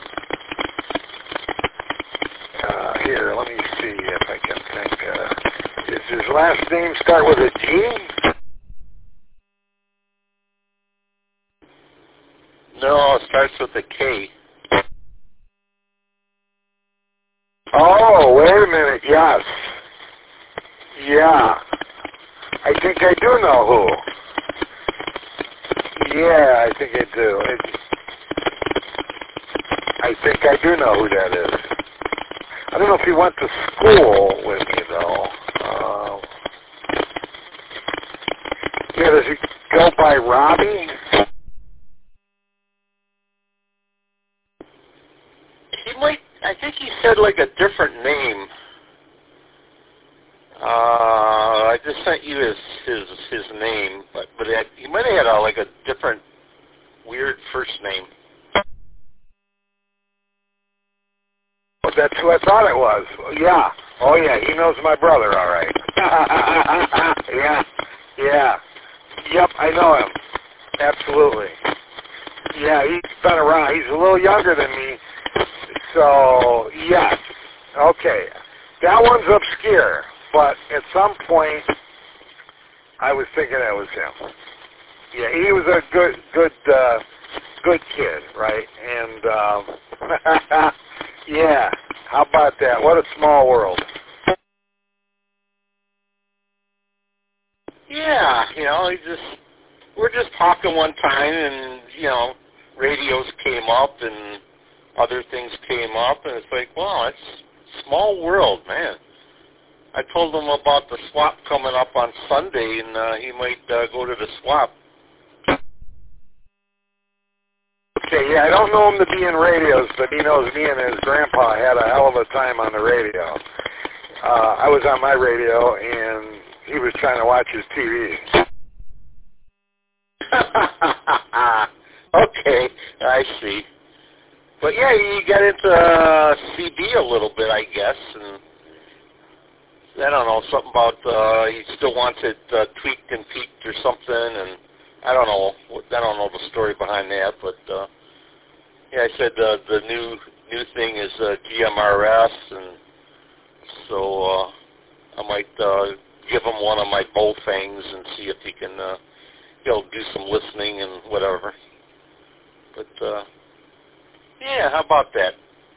uh, here, let me see if I can think. Uh, does his last name start with a G? No, it starts with a K. Oh, wait a minute, yes. Yeah. I think I do know who. Yeah, I think I do. It, I think I do know who that is. I don't know if he went to school with me, though. Uh, yeah, does he go by Robbie? He might, I think he said like a different name. Uh, I just sent you his his his name, but but it, he might have had a, like a different weird first name. Oh, that's who I thought it was. Yeah. Oh, yeah, he knows my brother, all right. yeah. Yeah. Yep, I know him. Absolutely. Yeah, he's been around. He's a little younger than me. So, yes. Okay. That one's obscure, but at some point, I was thinking that was him. Yeah, he was a good, good, uh, good kid, right? And, um, yeah, how about that? What a small world. Yeah, yeah, you know, he just we're just talking one time, and you know, radios came up and other things came up, and it's like, wow, it's small world, man. I told him about the swap coming up on Sunday, and uh, he might uh, go to the swap. Okay, yeah, I don't know him to be in radios, but he knows me and his grandpa had a hell of a time on the radio. Uh, I was on my radio, and he was trying to watch his T V. Okay, I see. But yeah, you got into uh, C B a little bit, I guess, and I don't know, something about uh, he still wants it uh, tweaked and peaked or something, and I don't know, I don't know the story behind that, but uh, yeah, I said uh, the new new thing is uh, G M R S, and so uh, I might uh, give him one of my Bowfangs and see if he can, uh, he'll do some listening and whatever. But uh, yeah, how about that?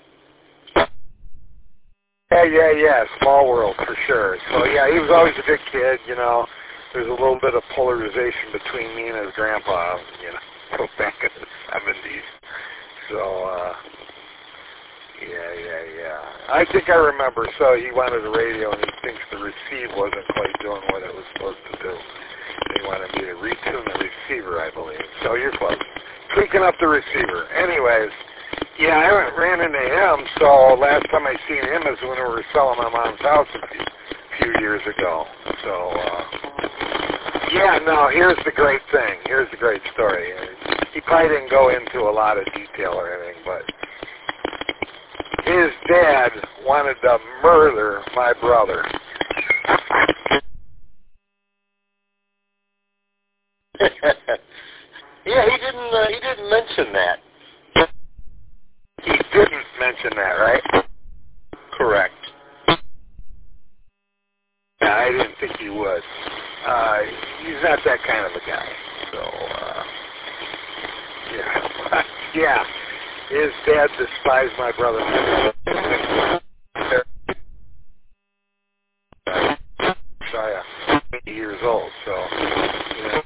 Yeah, yeah, yeah, small world for sure. So yeah, he was always a good kid, you know. There's a little bit of polarization between me and his grandpa, you know, back in the seventies. So, uh, yeah, yeah, yeah. I think I remember, so he wanted a radio and he thinks the receive wasn't quite doing what it was supposed to do. He wanted me to retune the receiver, I believe. So you're close. Tweaking up the receiver. Anyways, yeah, I ran into him, so last time I seen him is when we were selling my mom's house a few, few years ago. So, uh, yeah, no, here's the great thing. Here's the great story. He probably didn't go into a lot of detail or anything, but his dad wanted to murder my brother. Yeah, he didn't. Uh, he didn't mention that. He didn't mention that, right? Correct. Yeah, I didn't think he would. Uh, he's not that kind of a guy. So, uh, yeah. Yeah. His dad despised my brother. Sorry, eighty years old, so, you know.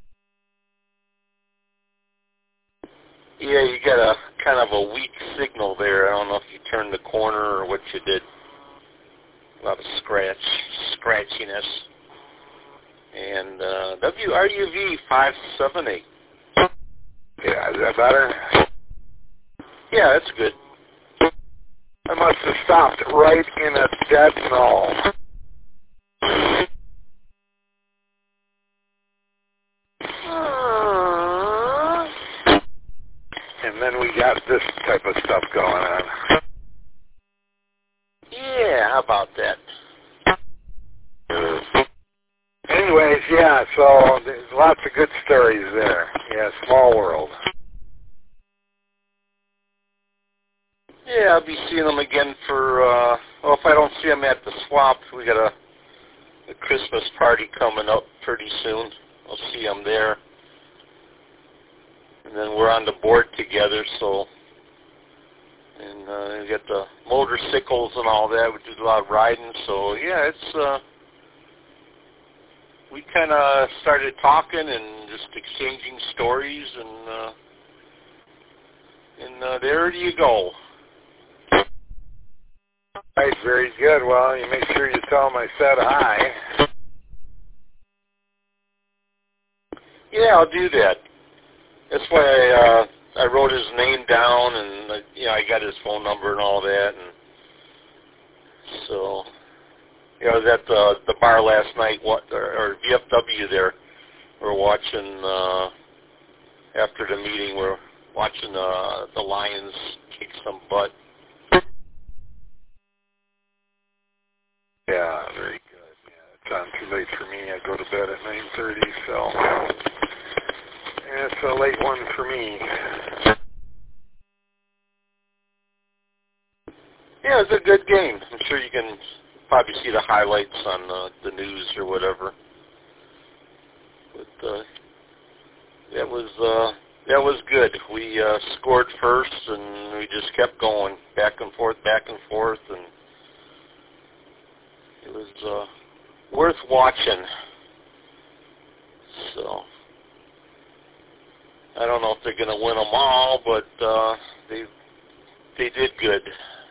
Yeah, you got a kind of a weak signal there. I don't know if you turned the corner or what you did. A lot of scratch, scratchiness. And uh, W R U V five seven eight. Yeah, is that better? Yeah, that's good. I must have stopped right in a dead null. And then we got this type of stuff going on. Yeah, how about that? Anyways, yeah, so there's lots of good stories there. Yeah, small world. Yeah, I'll be seeing them again for, uh, well, if I don't see them at the swap, we got a, a Christmas party coming up pretty soon. I'll see them there. And then we're on the board together, so, and uh, we got the motorcycles and all that. We do a lot of riding, so yeah, it's, uh, we kind of started talking and just exchanging stories, and, uh, and uh, there you go. Right, very good. Well, you make sure you tell him I said hi. Yeah, I'll do that. That's why I, uh, I wrote his name down, and, uh, you know, I got his phone number and all that, and so, you know, I was at the, the bar last night, what, or, or V F W there. We're watching, uh, after the meeting, we're watching uh, the Lions kick some butt. Yeah, very good. Yeah, it's on too late for me. I go to bed at nine thirty, so yeah, it's a late one for me. Yeah, it's a good game. I'm sure you can probably see the highlights on uh, the news or whatever. But uh, that was uh, that was good. We uh, scored first, and we just kept going back and forth, back and forth, and it was uh, worth watching. So I don't know if they're going to win them all, but uh, they they did good.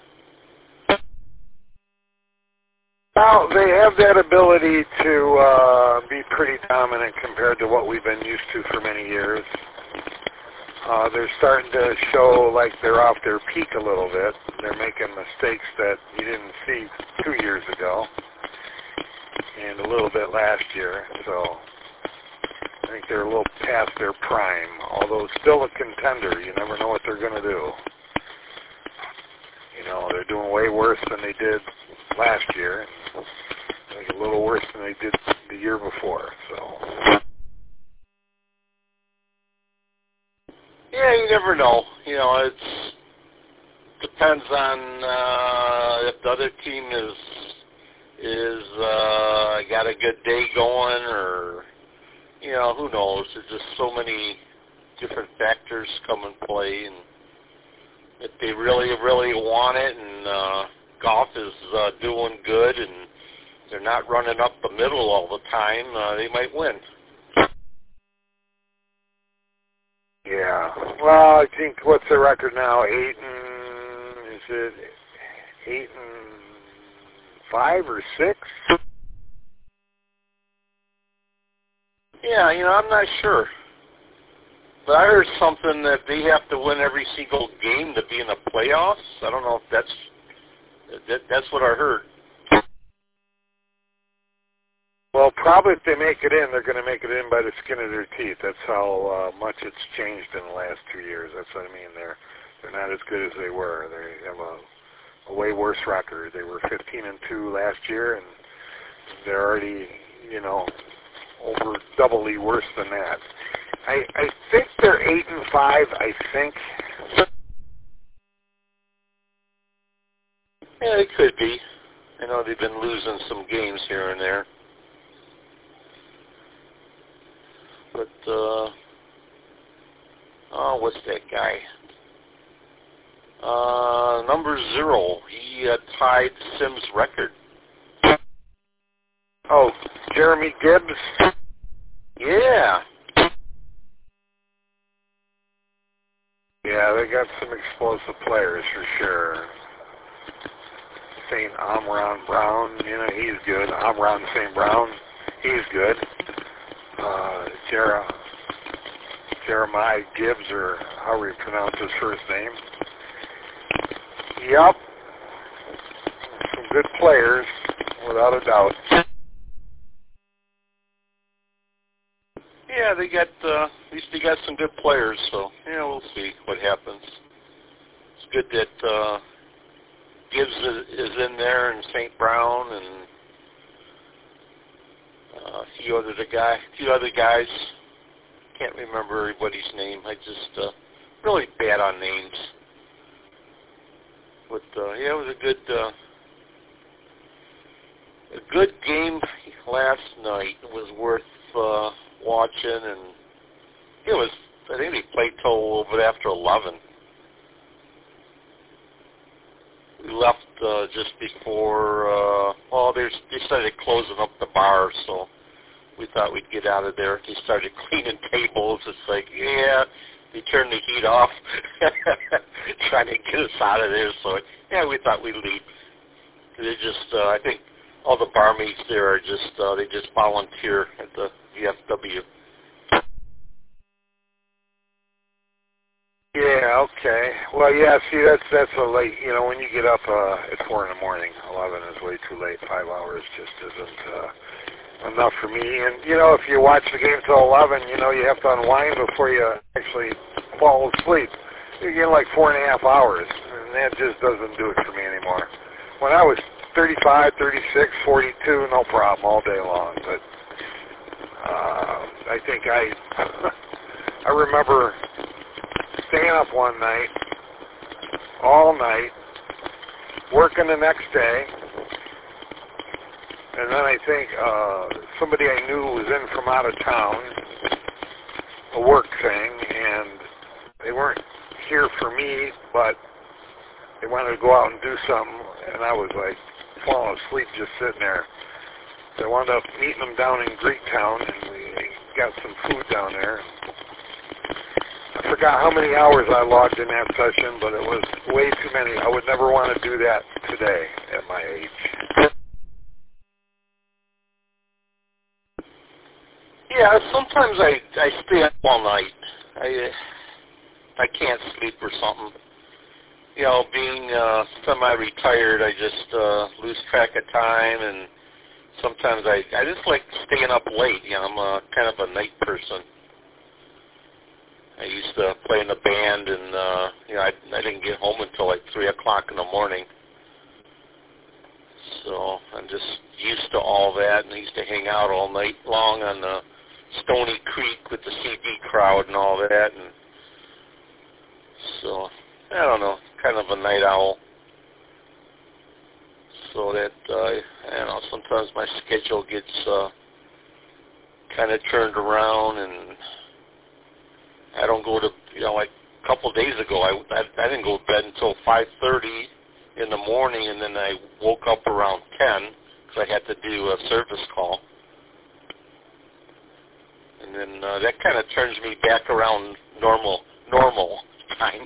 Well, they have that ability to uh, be pretty dominant compared to what we've been used to for many years. Uh, they're starting to show like they're off their peak a little bit. They're making mistakes that you didn't see two years ago and a little bit last year. So I think they're a little past their prime, although still a contender. You never know what they're going to do. You know, they're doing way worse than they did last year. I think a little worse than they did the year before. So yeah, you never know. You know, it's depends on uh, if the other team is is uh, got a good day going, or you know, who knows? There's just so many different factors come in play, and if they really, really want it, and uh, golf is uh, doing good, and they're not running up the middle all the time, uh, they might win. yeah. Well, I think what's the record now? Eight and is it eight and five or six? Yeah, you know, I'm not sure. But I heard something that they have to win every single game to be in the playoffs. I don't know if that's that, that's what I heard. Well, probably if they make it in, they're going to make it in by the skin of their teeth. That's how uh, much it's changed in the last two years. That's what I mean. They're they're not as good as they were. They have a, a way worse record. They were fifteen and two last year, and they're already, you know, over doubly worse than that. I I think they're eight and five. I think. Yeah, it could be. I know they've been losing some games here and there. But, uh, oh, what's that guy? Uh, number zero. He uh, tied Sim's record. Oh, Jeremy Gibbs? Yeah. Yeah, they got some explosive players for sure. Saint Amron Brown, you know, he's good. Amron Saint Brown, he's good. Uh, Jer- Jeremiah Gibbs, or how we pronounce his first name. Yep. Some good players, without a doubt. Yeah, they got, uh, at least they got some good players, so, yeah, we'll see what happens. It's good that, uh, Gibbs is in there, and Saint Brown, and uh, a few other the guy, a few other guys. Can't remember everybody's name. I just uh, really bad on names. But uh, yeah, it was a good, uh, a good game last night. It was worth uh, watching, and it was. I think they played till a little bit after eleven. We left uh, just before, uh, well, they, they started closing up the bar, so we thought we'd get out of there. They started cleaning tables. It's like, yeah, they turned the heat off, trying to get us out of there. So, yeah, we thought we'd leave. They just, uh, I think all the barmaids there are just, uh, they just volunteer at the V F W. Yeah, okay. Well, yeah, see, that's that's a late, you know, when you get up uh, at four in the morning, eleven is way too late. Five hours just isn't uh, enough for me. And, you know, if you watch the game till eleven, you know, you have to unwind before you actually fall asleep. You get like four and a half hours, and that just doesn't do it for me anymore. When I was thirty-five, thirty-six, forty-two, no problem all day long. But uh, I think I, I remember staying up one night, all night, working the next day, and then I think uh, somebody I knew was in from out of town, a work thing, and they weren't here for me, but they wanted to go out and do something, and I was like falling asleep just sitting there. So I wound up meeting them down in Greektown, and we got some food down there. I forgot how many hours I logged in that session, but it was way too many. I would never want to do that today at my age. Yeah, sometimes I I stay up all night. I I can't sleep or something. You know, being uh, semi-retired, I just uh, lose track of time, and sometimes I I just like staying up late. You know, I'm a, kind of a night person. I used to play in a band, and uh, you know, I I didn't get home until like three o'clock in the morning. So I'm just used to all that, and I used to hang out all night long on the Stony Creek with the C D crowd and all that, and so I don't know, kind of a night owl. So that uh, I don't know, sometimes my schedule gets uh, kind of turned around, and I don't go to, you know, like a couple of days ago, I, I I didn't go to bed until five thirty in the morning, and then I woke up around ten because I had to do a service call. And then uh, that kind of turns me back around normal normal time.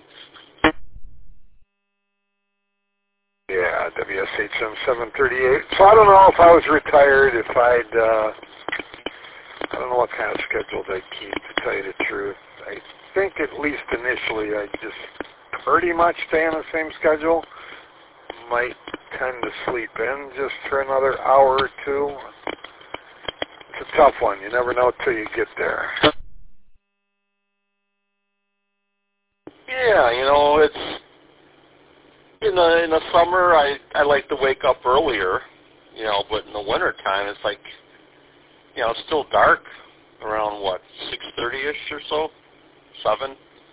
Yeah, W S H M seven thirty-eight. So I don't know if I was retired, if I'd, uh, I don't know what kind of schedule they keep, to tell you the truth. I think at least initially I just pretty much stay on the same schedule. Might tend to sleep in just for another hour or two. It's a tough one. You never know till you get there. Yeah, you know, it's in the in the summer I I like to wake up earlier, you know, but in the winter time it's like, you know, it's still dark around what, six thirty ish or so, seven,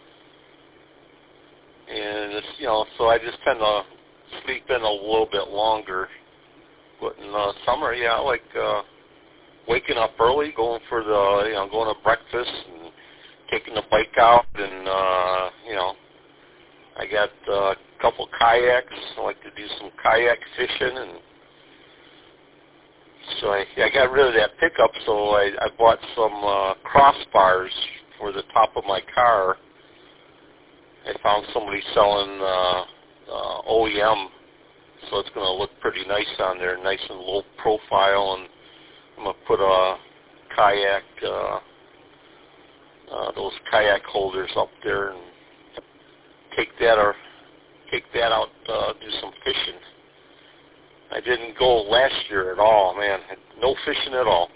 and it's, you know, so I just tend to sleep in a little bit longer. But in the summer, yeah, I like uh, waking up early, going for the, you know, going to breakfast and taking the bike out, and uh, you know, I got uh, a couple kayaks. I like to do some kayak fishing, and so I, I got rid of that pickup. So I, I bought some uh, crossbars for the top of my car. I found somebody selling uh, uh, O E M, so it's going to look pretty nice on there, nice and low profile, and I'm going to put a kayak, uh, uh, those kayak holders up there, and take that or take that out, uh, do some fishing. I didn't go last year at all, man. No fishing at all.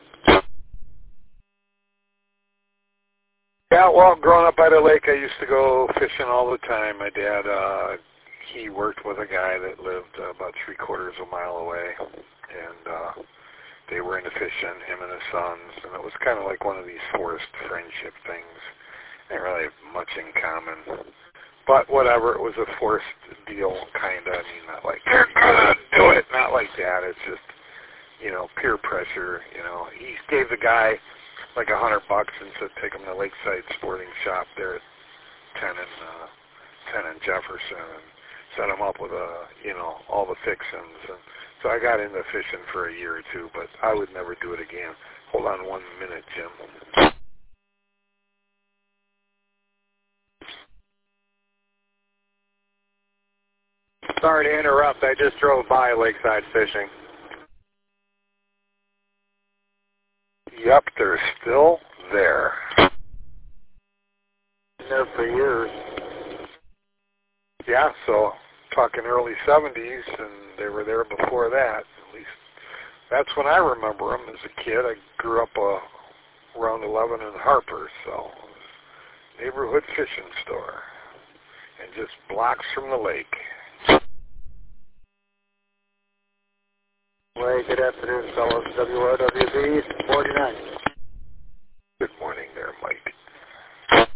Yeah, well, growing up by the lake, I used to go fishing all the time. My dad, uh, he worked with a guy that lived uh, about three quarters of a mile away, and uh, they were into fishing, him and his sons, and it was kind of like one of these forced friendship things. They didn't really have much in common. But whatever, it was a forced deal, kind of. I mean, not like, you're gonna do it, not like that. It's just, you know, peer pressure, you know. He gave the guy like a hundred bucks and said take him to Lakeside Sporting Shop there at ten and uh, ten and Jefferson, and set him up with a, you know, all the fixings. And so I got into fishing for a year or two, but I would never do it again. Hold on one minute, Jim. Sorry to interrupt. I just drove by Lakeside Fishing. Yep, they're still there. There for years. Yeah, so talking early seventies, and they were there before that. At least that's when I remember them as a kid. I grew up uh, around eleven in Harper, so it was a neighborhood fishing store, and just blocks from the lake. Well, good afternoon, fellows. W R W B forty-nine. Good morning there, Mike.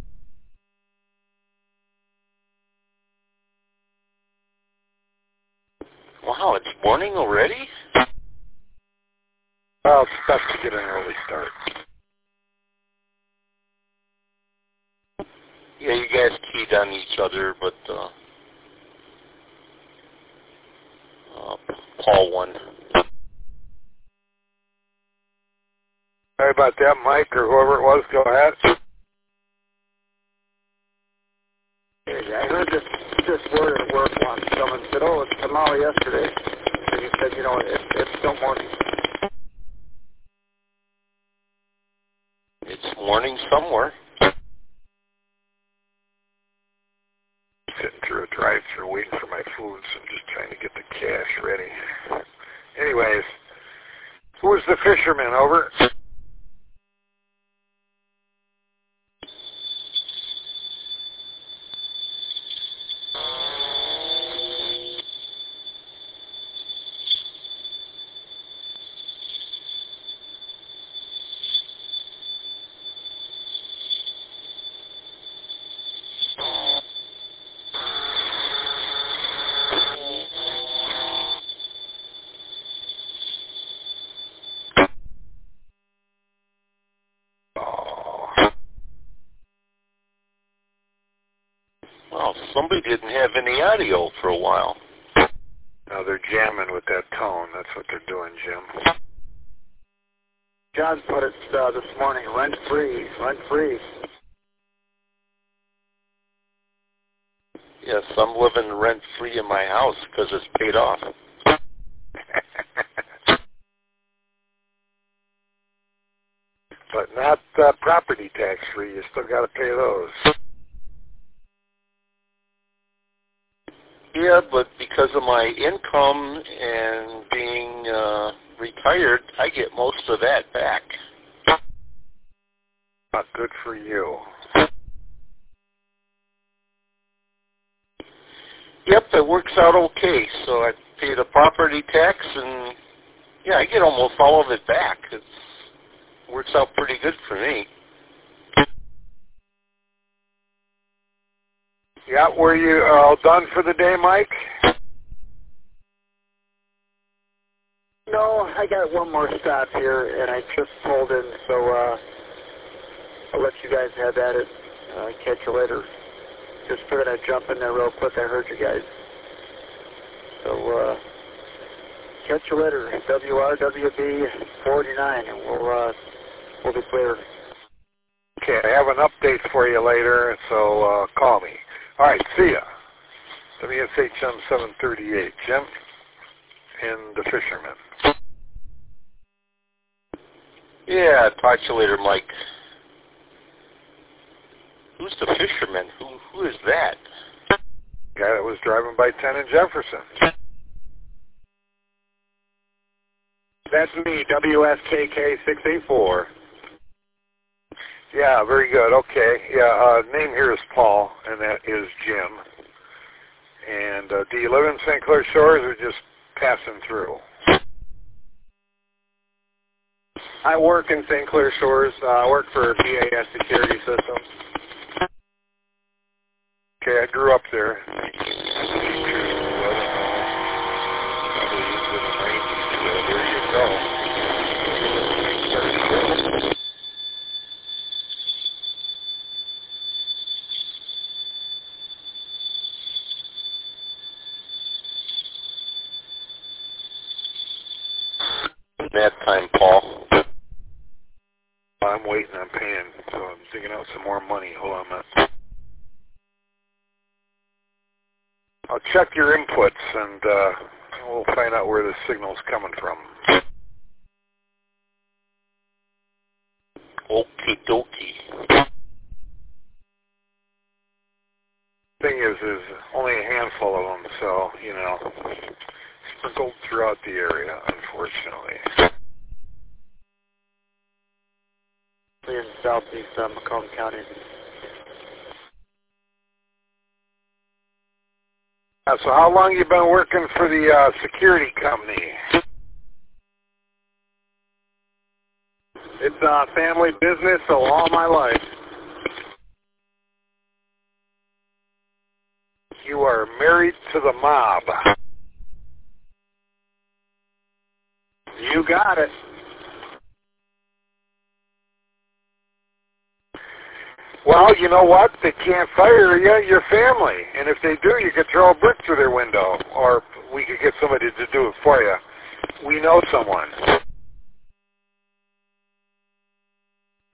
Wow, it's morning already? Well, it's best to get an early start. Yeah, you guys keyed on each other, but uh, uh, Paul won. Sorry about that, Mike, or whoever it was. Go ahead. I heard this this word at work once. Someone said, "Oh, it's tomorrow yesterday." And he said, "You know, it, it's still morning." It's morning somewhere. Sitting through a drive-thru waiting for my food, so I'm just trying to get the cash ready. Anyways, who's the fisherman? Over. Well, somebody didn't have any audio for a while. Now they're jamming with that tone. That's what they're doing, Jim. John put it uh, this morning, rent free, rent free. Yes, I'm living rent-free in my house because it's paid off. But not uh, property tax-free. You still got to pay those. Yeah, but because of my income and being uh, retired, I get most of that back. Not good for you. Yep, it works out okay. So I pay the property tax, and yeah, I get almost all of it back. It works out pretty good for me. Yeah, were you all done for the day, Mike? No, I got one more stop here, and I just pulled in, so uh, I'll let you guys have at it. Uh, catch you later. Just figured I'd jump in there real quick. I heard you guys. So, uh, catch you later. W R W B forty-nine, and we'll, uh, we'll be clear. Okay, I have an update for you later, so uh, call me. All right, see ya. W S H M seven thirty-eight, Jim, and the fisherman. Yeah, talk to you later, Mike. Who's the fisherman? Who Who is that? Guy that was driving by ten and Jefferson. That's me, W S K K six eight four. Yeah, very good. Okay. Yeah, uh, name here is Paul, and that is Jim. And uh, do you live in Saint Clair Shores or just passing through? I work in Saint Clair Shores. Uh, I work for B A S Security Systems. Okay, I grew up there. There you go. That time, Paul. I'm waiting, I'm paying, so I'm digging out some more money. Hold on a minute. I'll check your inputs, and uh, we'll find out where the signal's coming from. Okie dokie. Thing is, is only a handful of them, so, you know, sprinkled throughout the area, unfortunately. In southeast uh, Macomb County. Uh, so how long you been working for the uh, security company? It's a family business, so all my life. You are married to the mob. You got it. Well, you know what? They can't fire you, your family. And if they do, you could throw a brick through their window. Or we could get somebody to do it for you. We know someone.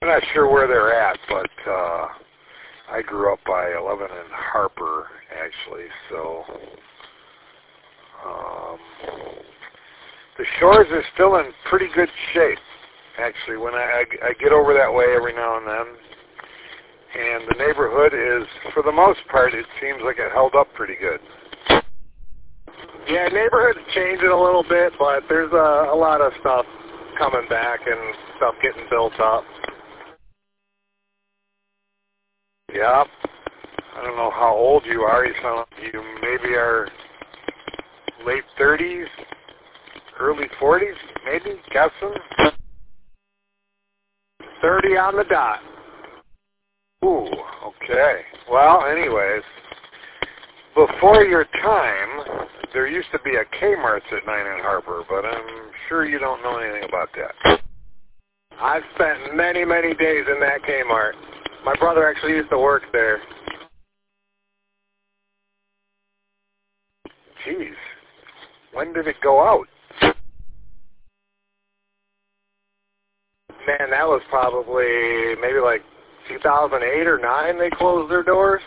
I'm not sure where they're at, but uh, I grew up by eleven and Harper, actually, so um, the shores are still in pretty good shape, actually, when I, I, I get over that way every now and then. And the neighborhood is, for the most part, it seems like it held up pretty good. Yeah, neighborhood's changing a little bit, but there's a, a lot of stuff coming back and stuff getting built up. Yep. I don't know how old you are. You sound like you maybe are late thirties, early forties, maybe, guessing? thirty on the dot. Ooh, okay. Well, anyways, before your time, there used to be a Kmart's at nine and Harper, but I'm sure you don't know anything about that. I've spent many, many days in that Kmart. My brother actually used to work there. Jeez. When did it go out? Man, that was probably maybe like two thousand eight or nine they closed their doors.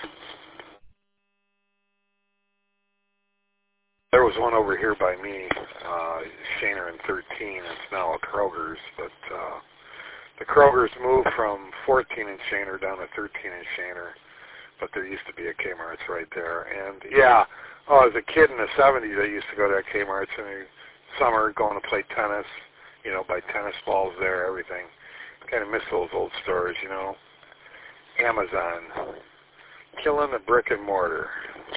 There was one over here by me, uh, Shaner and thirteen. It's now a Kroger's, but uh, the Kroger's moved from fourteen and Shaner down to thirteen and Shaner, but there used to be a Kmart's right there. And yeah, oh, as a kid in the seventies, I used to go to that Kmart's in the summer, going to play tennis, you know, buy tennis balls there, everything. Kind of miss those old stores, you know. Amazon, killing the brick and mortar.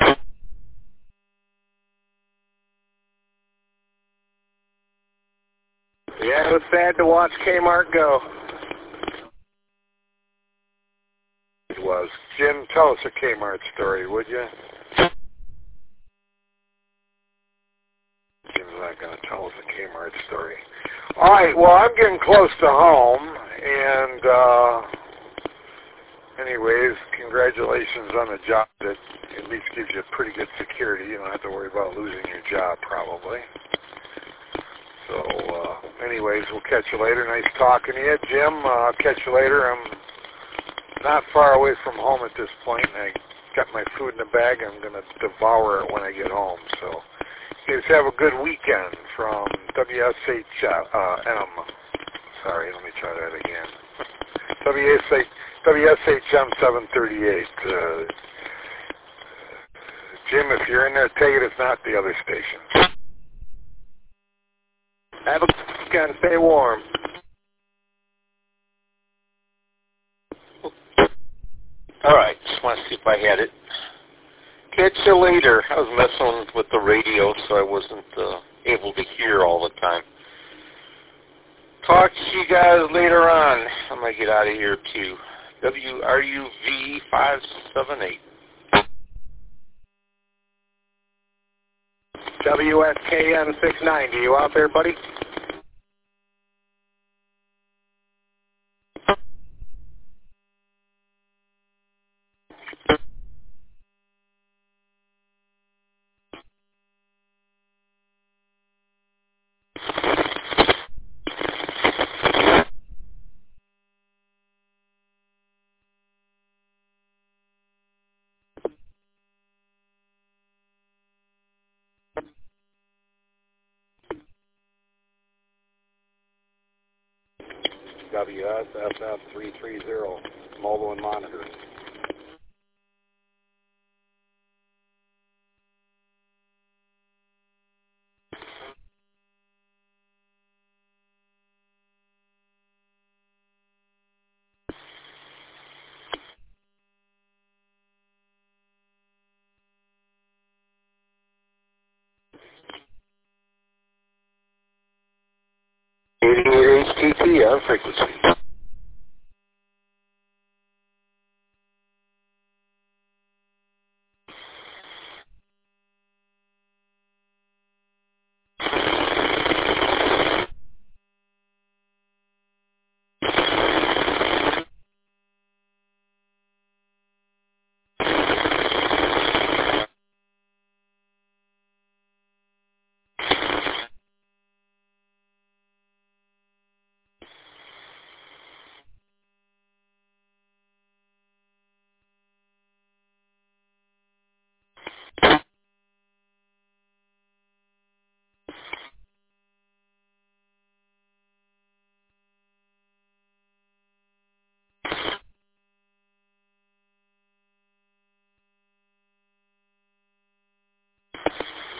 Yeah, it was sad to watch Kmart go. It was. Jim, tell us a Kmart story, would you? Jim's not going to tell us a Kmart story. All right, well, I'm getting close to home, and uh, anyways, congratulations on the job that at least gives you pretty good security. You don't have to worry about losing your job, probably. So, uh, anyways, we'll catch you later. Nice talking to you. Jim, uh, I'll catch you later. I'm not far away from home at this point. I got my food in the bag. I'm going to devour it when I get home. So, you guys have a good weekend from W S H M. Sorry, let me try that again. W S H M seven thirty-eight. Uh, Jim, if you're in there, take it. It's not the other station. Have a good weekend. Stay warm. All right, just want to see if I had it. Catch you later. I was messing with the radio, so I wasn't uh, able to hear all the time. Talk to you guys later on. I'm going to get out of here, too. W R U V five seven eight. W S K M six ninety. You out there, buddy? W S F F three three zero, mobile and monitoring. eighty-eight H T T on frequency.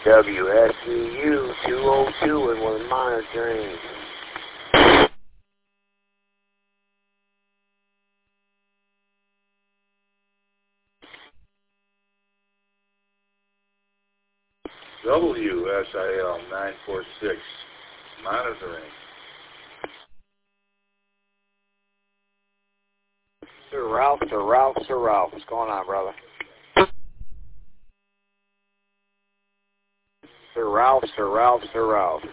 W S E U two oh two and we're monitoring. W S I L nine four six, monitoring. Sir Ralph, Sir Ralph, Sir Ralph. What's going on, brother? Sir Ralph, Sir Ralph, Sir Ralph.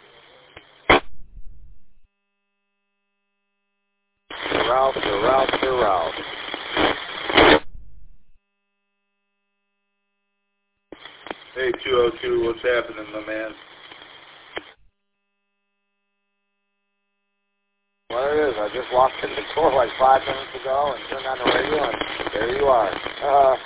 Sir Ralph, Sir Ralph, Sir Ralph. Hey, two oh two, what's happening, my man? Well, it is. I just walked in the door like five minutes ago and turned on the radio, and there you are. Uh,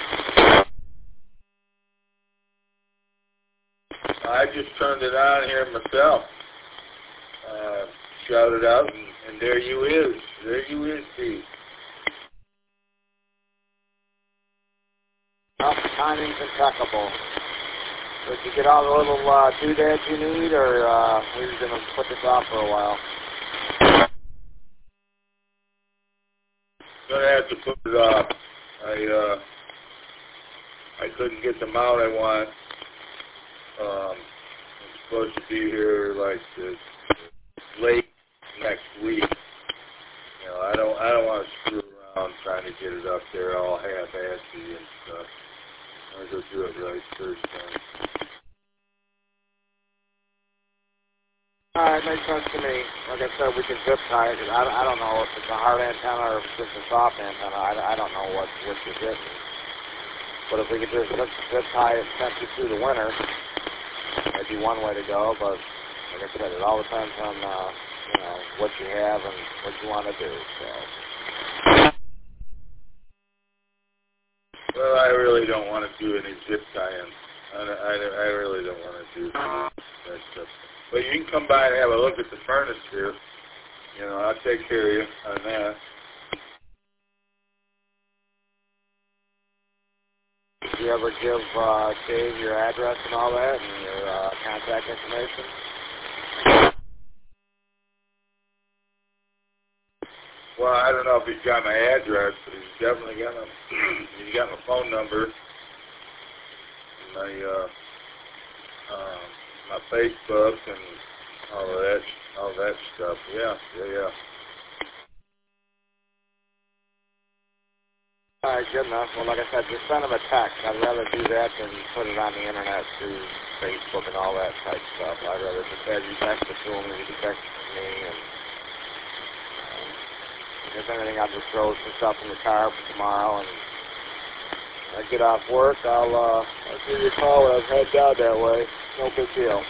I just turned it on here myself. Uh, shouted out, and, and there you is. There you is, Steve. well, timing's impeccable. Did you get all the little uh, doodads you need, or uh, we're just going to put this off for a while? Gonna have to put it off. I uh, I couldn't get the mount I want. Um, it's supposed to be here like uh, late next week. You know, I don't I don't want to screw around trying to get it up there all half-assy and stuff. I'm gonna go do it right first time. All right, makes sense to me. Like I said, we can zip tie it. I, I don't know if it's a hard antenna or if it's just a soft antenna. I, I don't know what what you're getting. But if we could just zip, zip tie it and send it through the winter, that'd be one way to go. But like I said, it all depends on uh, you know what you have and what you want to do. So. Well, I really don't want to do any zip tying. I, I, I really don't want to do that stuff. But you can come by and have a look at the furnace here. You know, I'll take care of you on that. Did you ever give uh, Dave your address and all that and your uh, contact information? Well, I don't know if he's got my address, but he's definitely got my he's got my phone number, my uh, uh, my Facebook, and all of that all that stuff. Yeah, yeah, yeah. All right, good enough. Well, like I said, just send him a text. I'd rather do that than put it on the internet through Facebook and all that type stuff. I'd rather just have you text it to him and you can text it to me. And um, if anything, I'll just throw some stuff in the car for tomorrow. And when I get off work, I'll, uh, I'll give you a call when I've head down that way. No big deal.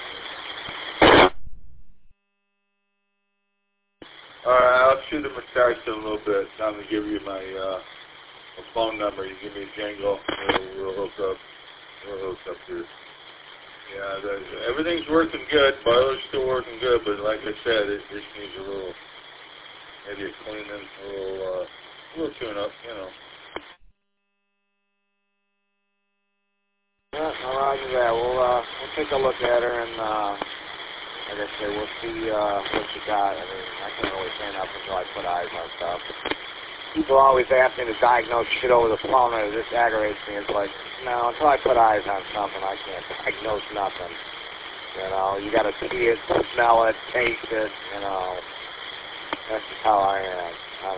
All right, I'll shoot him a text in a little bit. I'm gonna give you my uh, my phone number. You give me a jingle. We'll, we'll hook up. We'll hook up here. Yeah, the, everything's working good. Boiler's still working good, but like I said, it just needs a little, maybe a cleaning, a little, uh, a little tune-up, you know. Yeah, no, roger that. We'll, uh, we'll take a look at her and, uh, like I say, we'll see uh, what you got. I mean, I can't really say enough until I put eyes on stuff. People always ask me to diagnose shit over the phone, and it just aggravates me. It's like, no, until I put eyes on something, I can't diagnose nothing. You know, you got to see it, smell it, taste it, you know. That's just how I am. I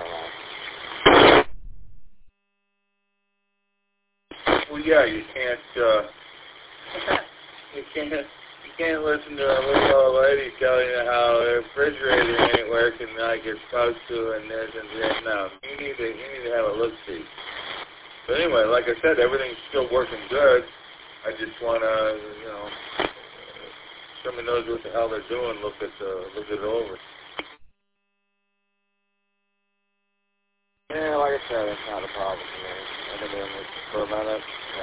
don't know. Well, yeah, you can't, uh, you can't, you can't listen to a little old lady telling you how the refrigerator ain't working like it's supposed to and this and that. No, you need to, you need to have a look-see. But anyway, like I said, everything's still working good. I just want to, you know, somebody knows what the hell they're doing, look at the, look it over. Yeah, like I said, it's not a problem for me. I've been doing this for a minute, so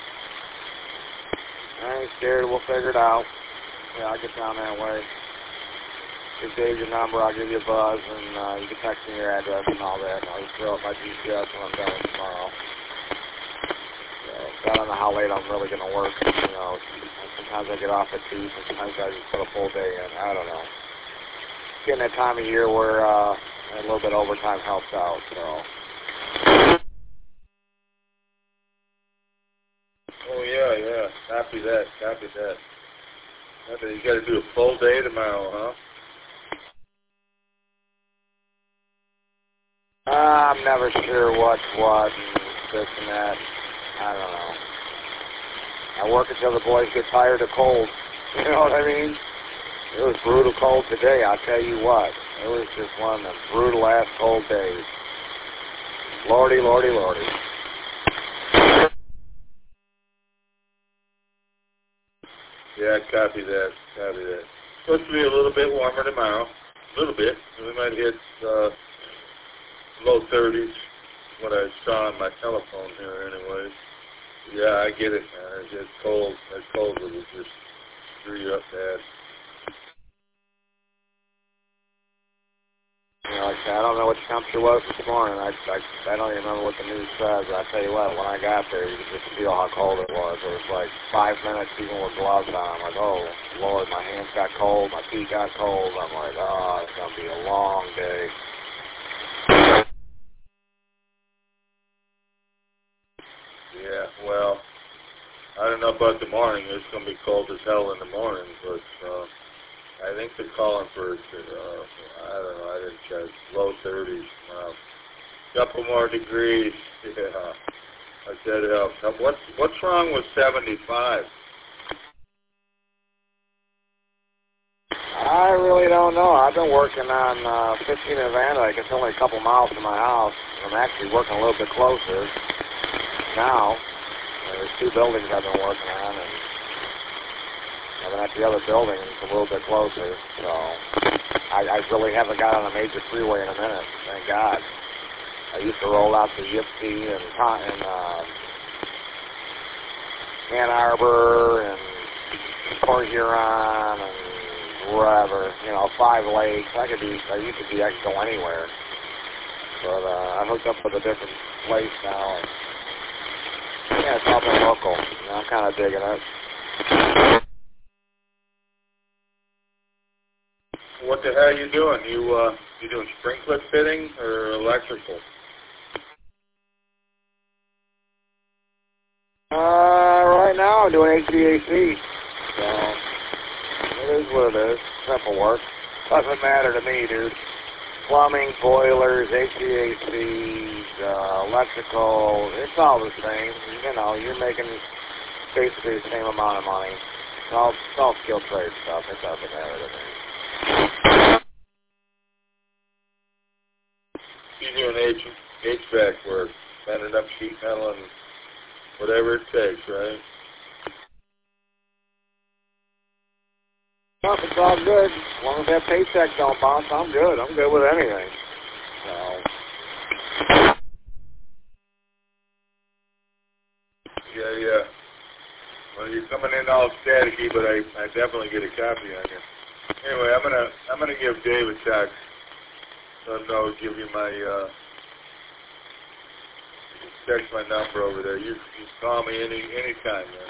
I ain't scared. We'll figure it out. Yeah, I'll get down that way. Give Dave your number. I'll give you a buzz, and uh, you can text me your address and all that. And I'll just throw up my G P S when I'm done tomorrow. So. So I don't know how late I'm really going to work. You know, sometimes I get off at two, sometimes I just put a full day in. I don't know. It's getting that time of year where uh, a little bit of overtime helps out, so. Oh, yeah, yeah. Copy that, copy that. Okay, you got to do a full day tomorrow, huh? Uh, I'm never sure what's what and this and that. I don't know. I work until the boys get tired of cold. You know what I mean? It was brutal cold today, I'll tell you what. It was just one of the brutal ass cold days. Lordy, lordy, lordy. Yeah, copy that, copy that. Supposed to be a little bit warmer tomorrow. A little bit. We might hit uh, low thirties, what I saw on my telephone here anyway. Yeah, I get it, man. It's, it's cold. It's cold. It will just screw you up bad. You know, like I said, I don't know what the temperature was this morning. I, I, I don't even remember what the news says. But I tell you what, when I got there, you could just feel how cold it was. It was like five minutes even with gloves on. I'm like, oh, Lord, my hands got cold. My feet got cold. I'm like, oh, it's going to be a long day. Yeah, well, I don't know about the morning. It's going to be cold as hell in the morning, but uh, I think they're calling for, uh, I don't know, I didn't check, low thirties. Wow. Couple more degrees. Yeah, I said it helps. What's, what's wrong with seventy-five? I really don't know. I've been working on uh, fifteen in Van Dyke. It's only a couple miles from my house. I'm actually working a little bit closer now. There's two buildings I've been working on, and I've been at the other building. It's a little bit closer, so I, I really haven't got on a major freeway in a minute. Thank God. I used to roll out to Ypsi and, and uh, Ann Arbor and Port Huron and wherever, you know, Five Lakes. I could be, I used to be, I could go anywhere. But uh, I hooked up with a different place now. And, yeah, it's all been local. You know, I'm kind of digging it. What the hell are you doing? You uh, you doing sprinkler fitting or electrical? Uh, right now I'm doing H V A C. So, it is what it is. Simple work. Doesn't matter to me, dude. Plumbing, boilers, H V A C, uh, electrical, it's all the same. You know, you're making basically the same amount of money. It's all, it's all skilled trade stuff. It doesn't matter to me. You're doing H, H V A C work, bending up sheet metal and whatever it takes, right? Well, it's all good. As long as that paycheck don't bounce, I'm good. I'm good with anything. So. Yeah, yeah. Well, you're coming in all staticky, but I, I definitely get a copy on you. Anyway, I'm gonna I'm gonna give Dave a text. Let him know. Give you my uh, text my number over there. You you call me any any time, man.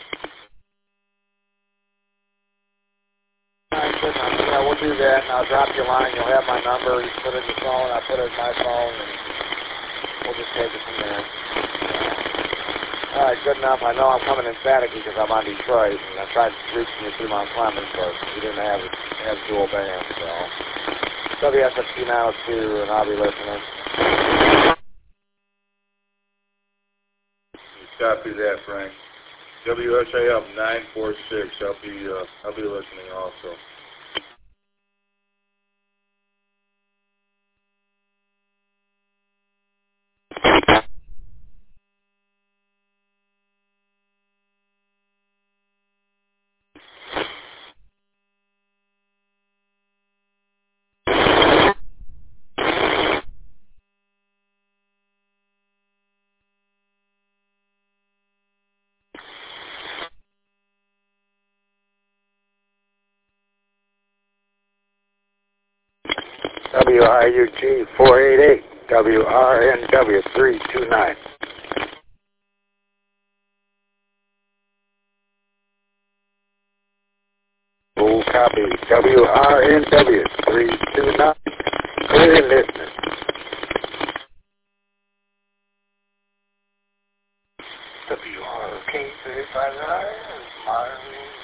Yeah, we'll do that, and I'll drop you a line. You'll have my number. You put it in your phone. I'll put it in my phone, and we'll just take it from there. All right, good enough. I know I'm coming in staticky because I'm on Detroit, and I tried reaching you through Mount Clemens, but you didn't have have dual band, so W S F T nine oh two, and I'll be listening. Copy that, Frank. W S A F nine four six. I'll be uh, I'll be listening also. W R U G four eight eight, W R N W three two nine. W R N W three two nine. Clear listening. W R K thirty-five R, Marvin.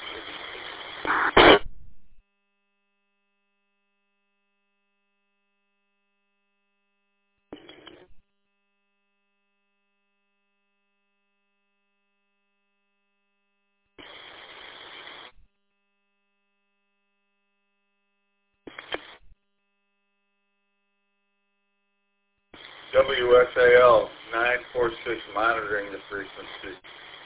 W S A L nine four six monitoring the frequency.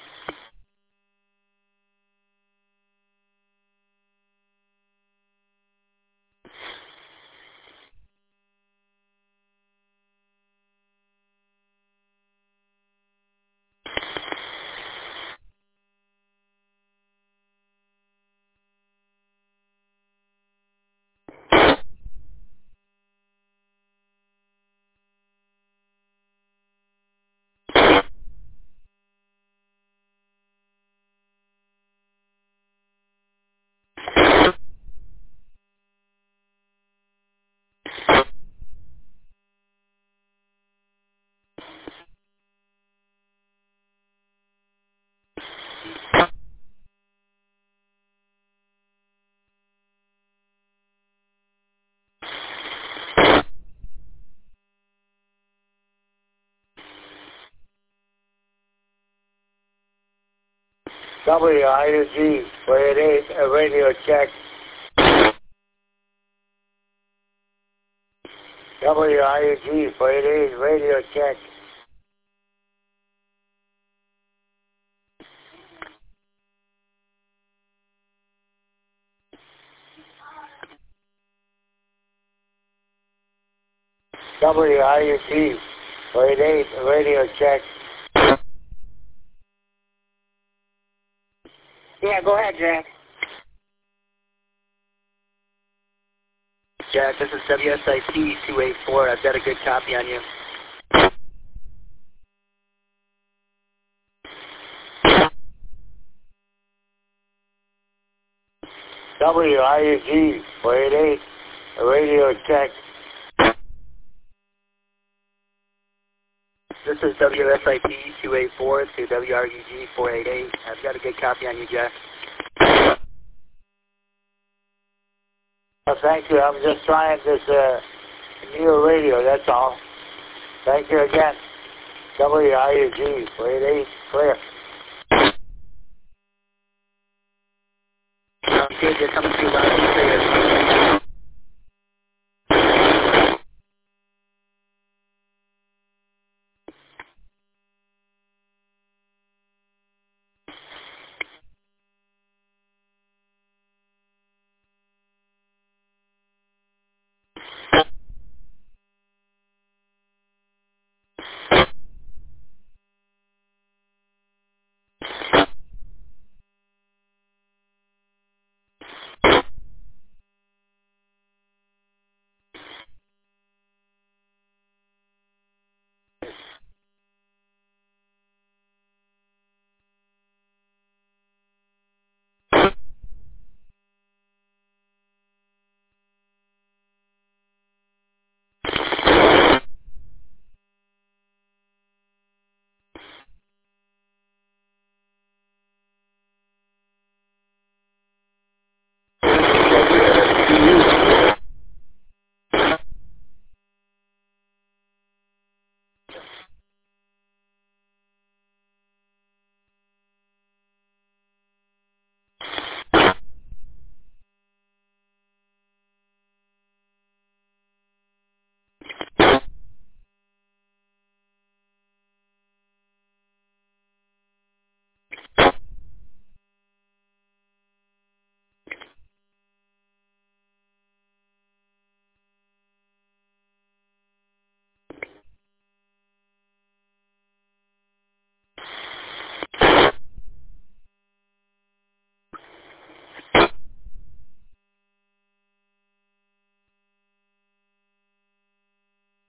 W I U G four eight eight, a radio check. W I U G four eight eight, radio check. W I U G four eight eight, radio check. Yeah, go ahead, Jack. Jack, this is W S I P two eight four. I've got a good copy on you. W I U G four eight eight, a radio check. This is W S I P two eight four to W R U G four eight eight. I've got a good copy on you, Jack. Well, thank you. I'm just trying this uh, new radio, that's all. Thank you again. W I U G four eight eight, clear. Okay, you're coming through loud and clear.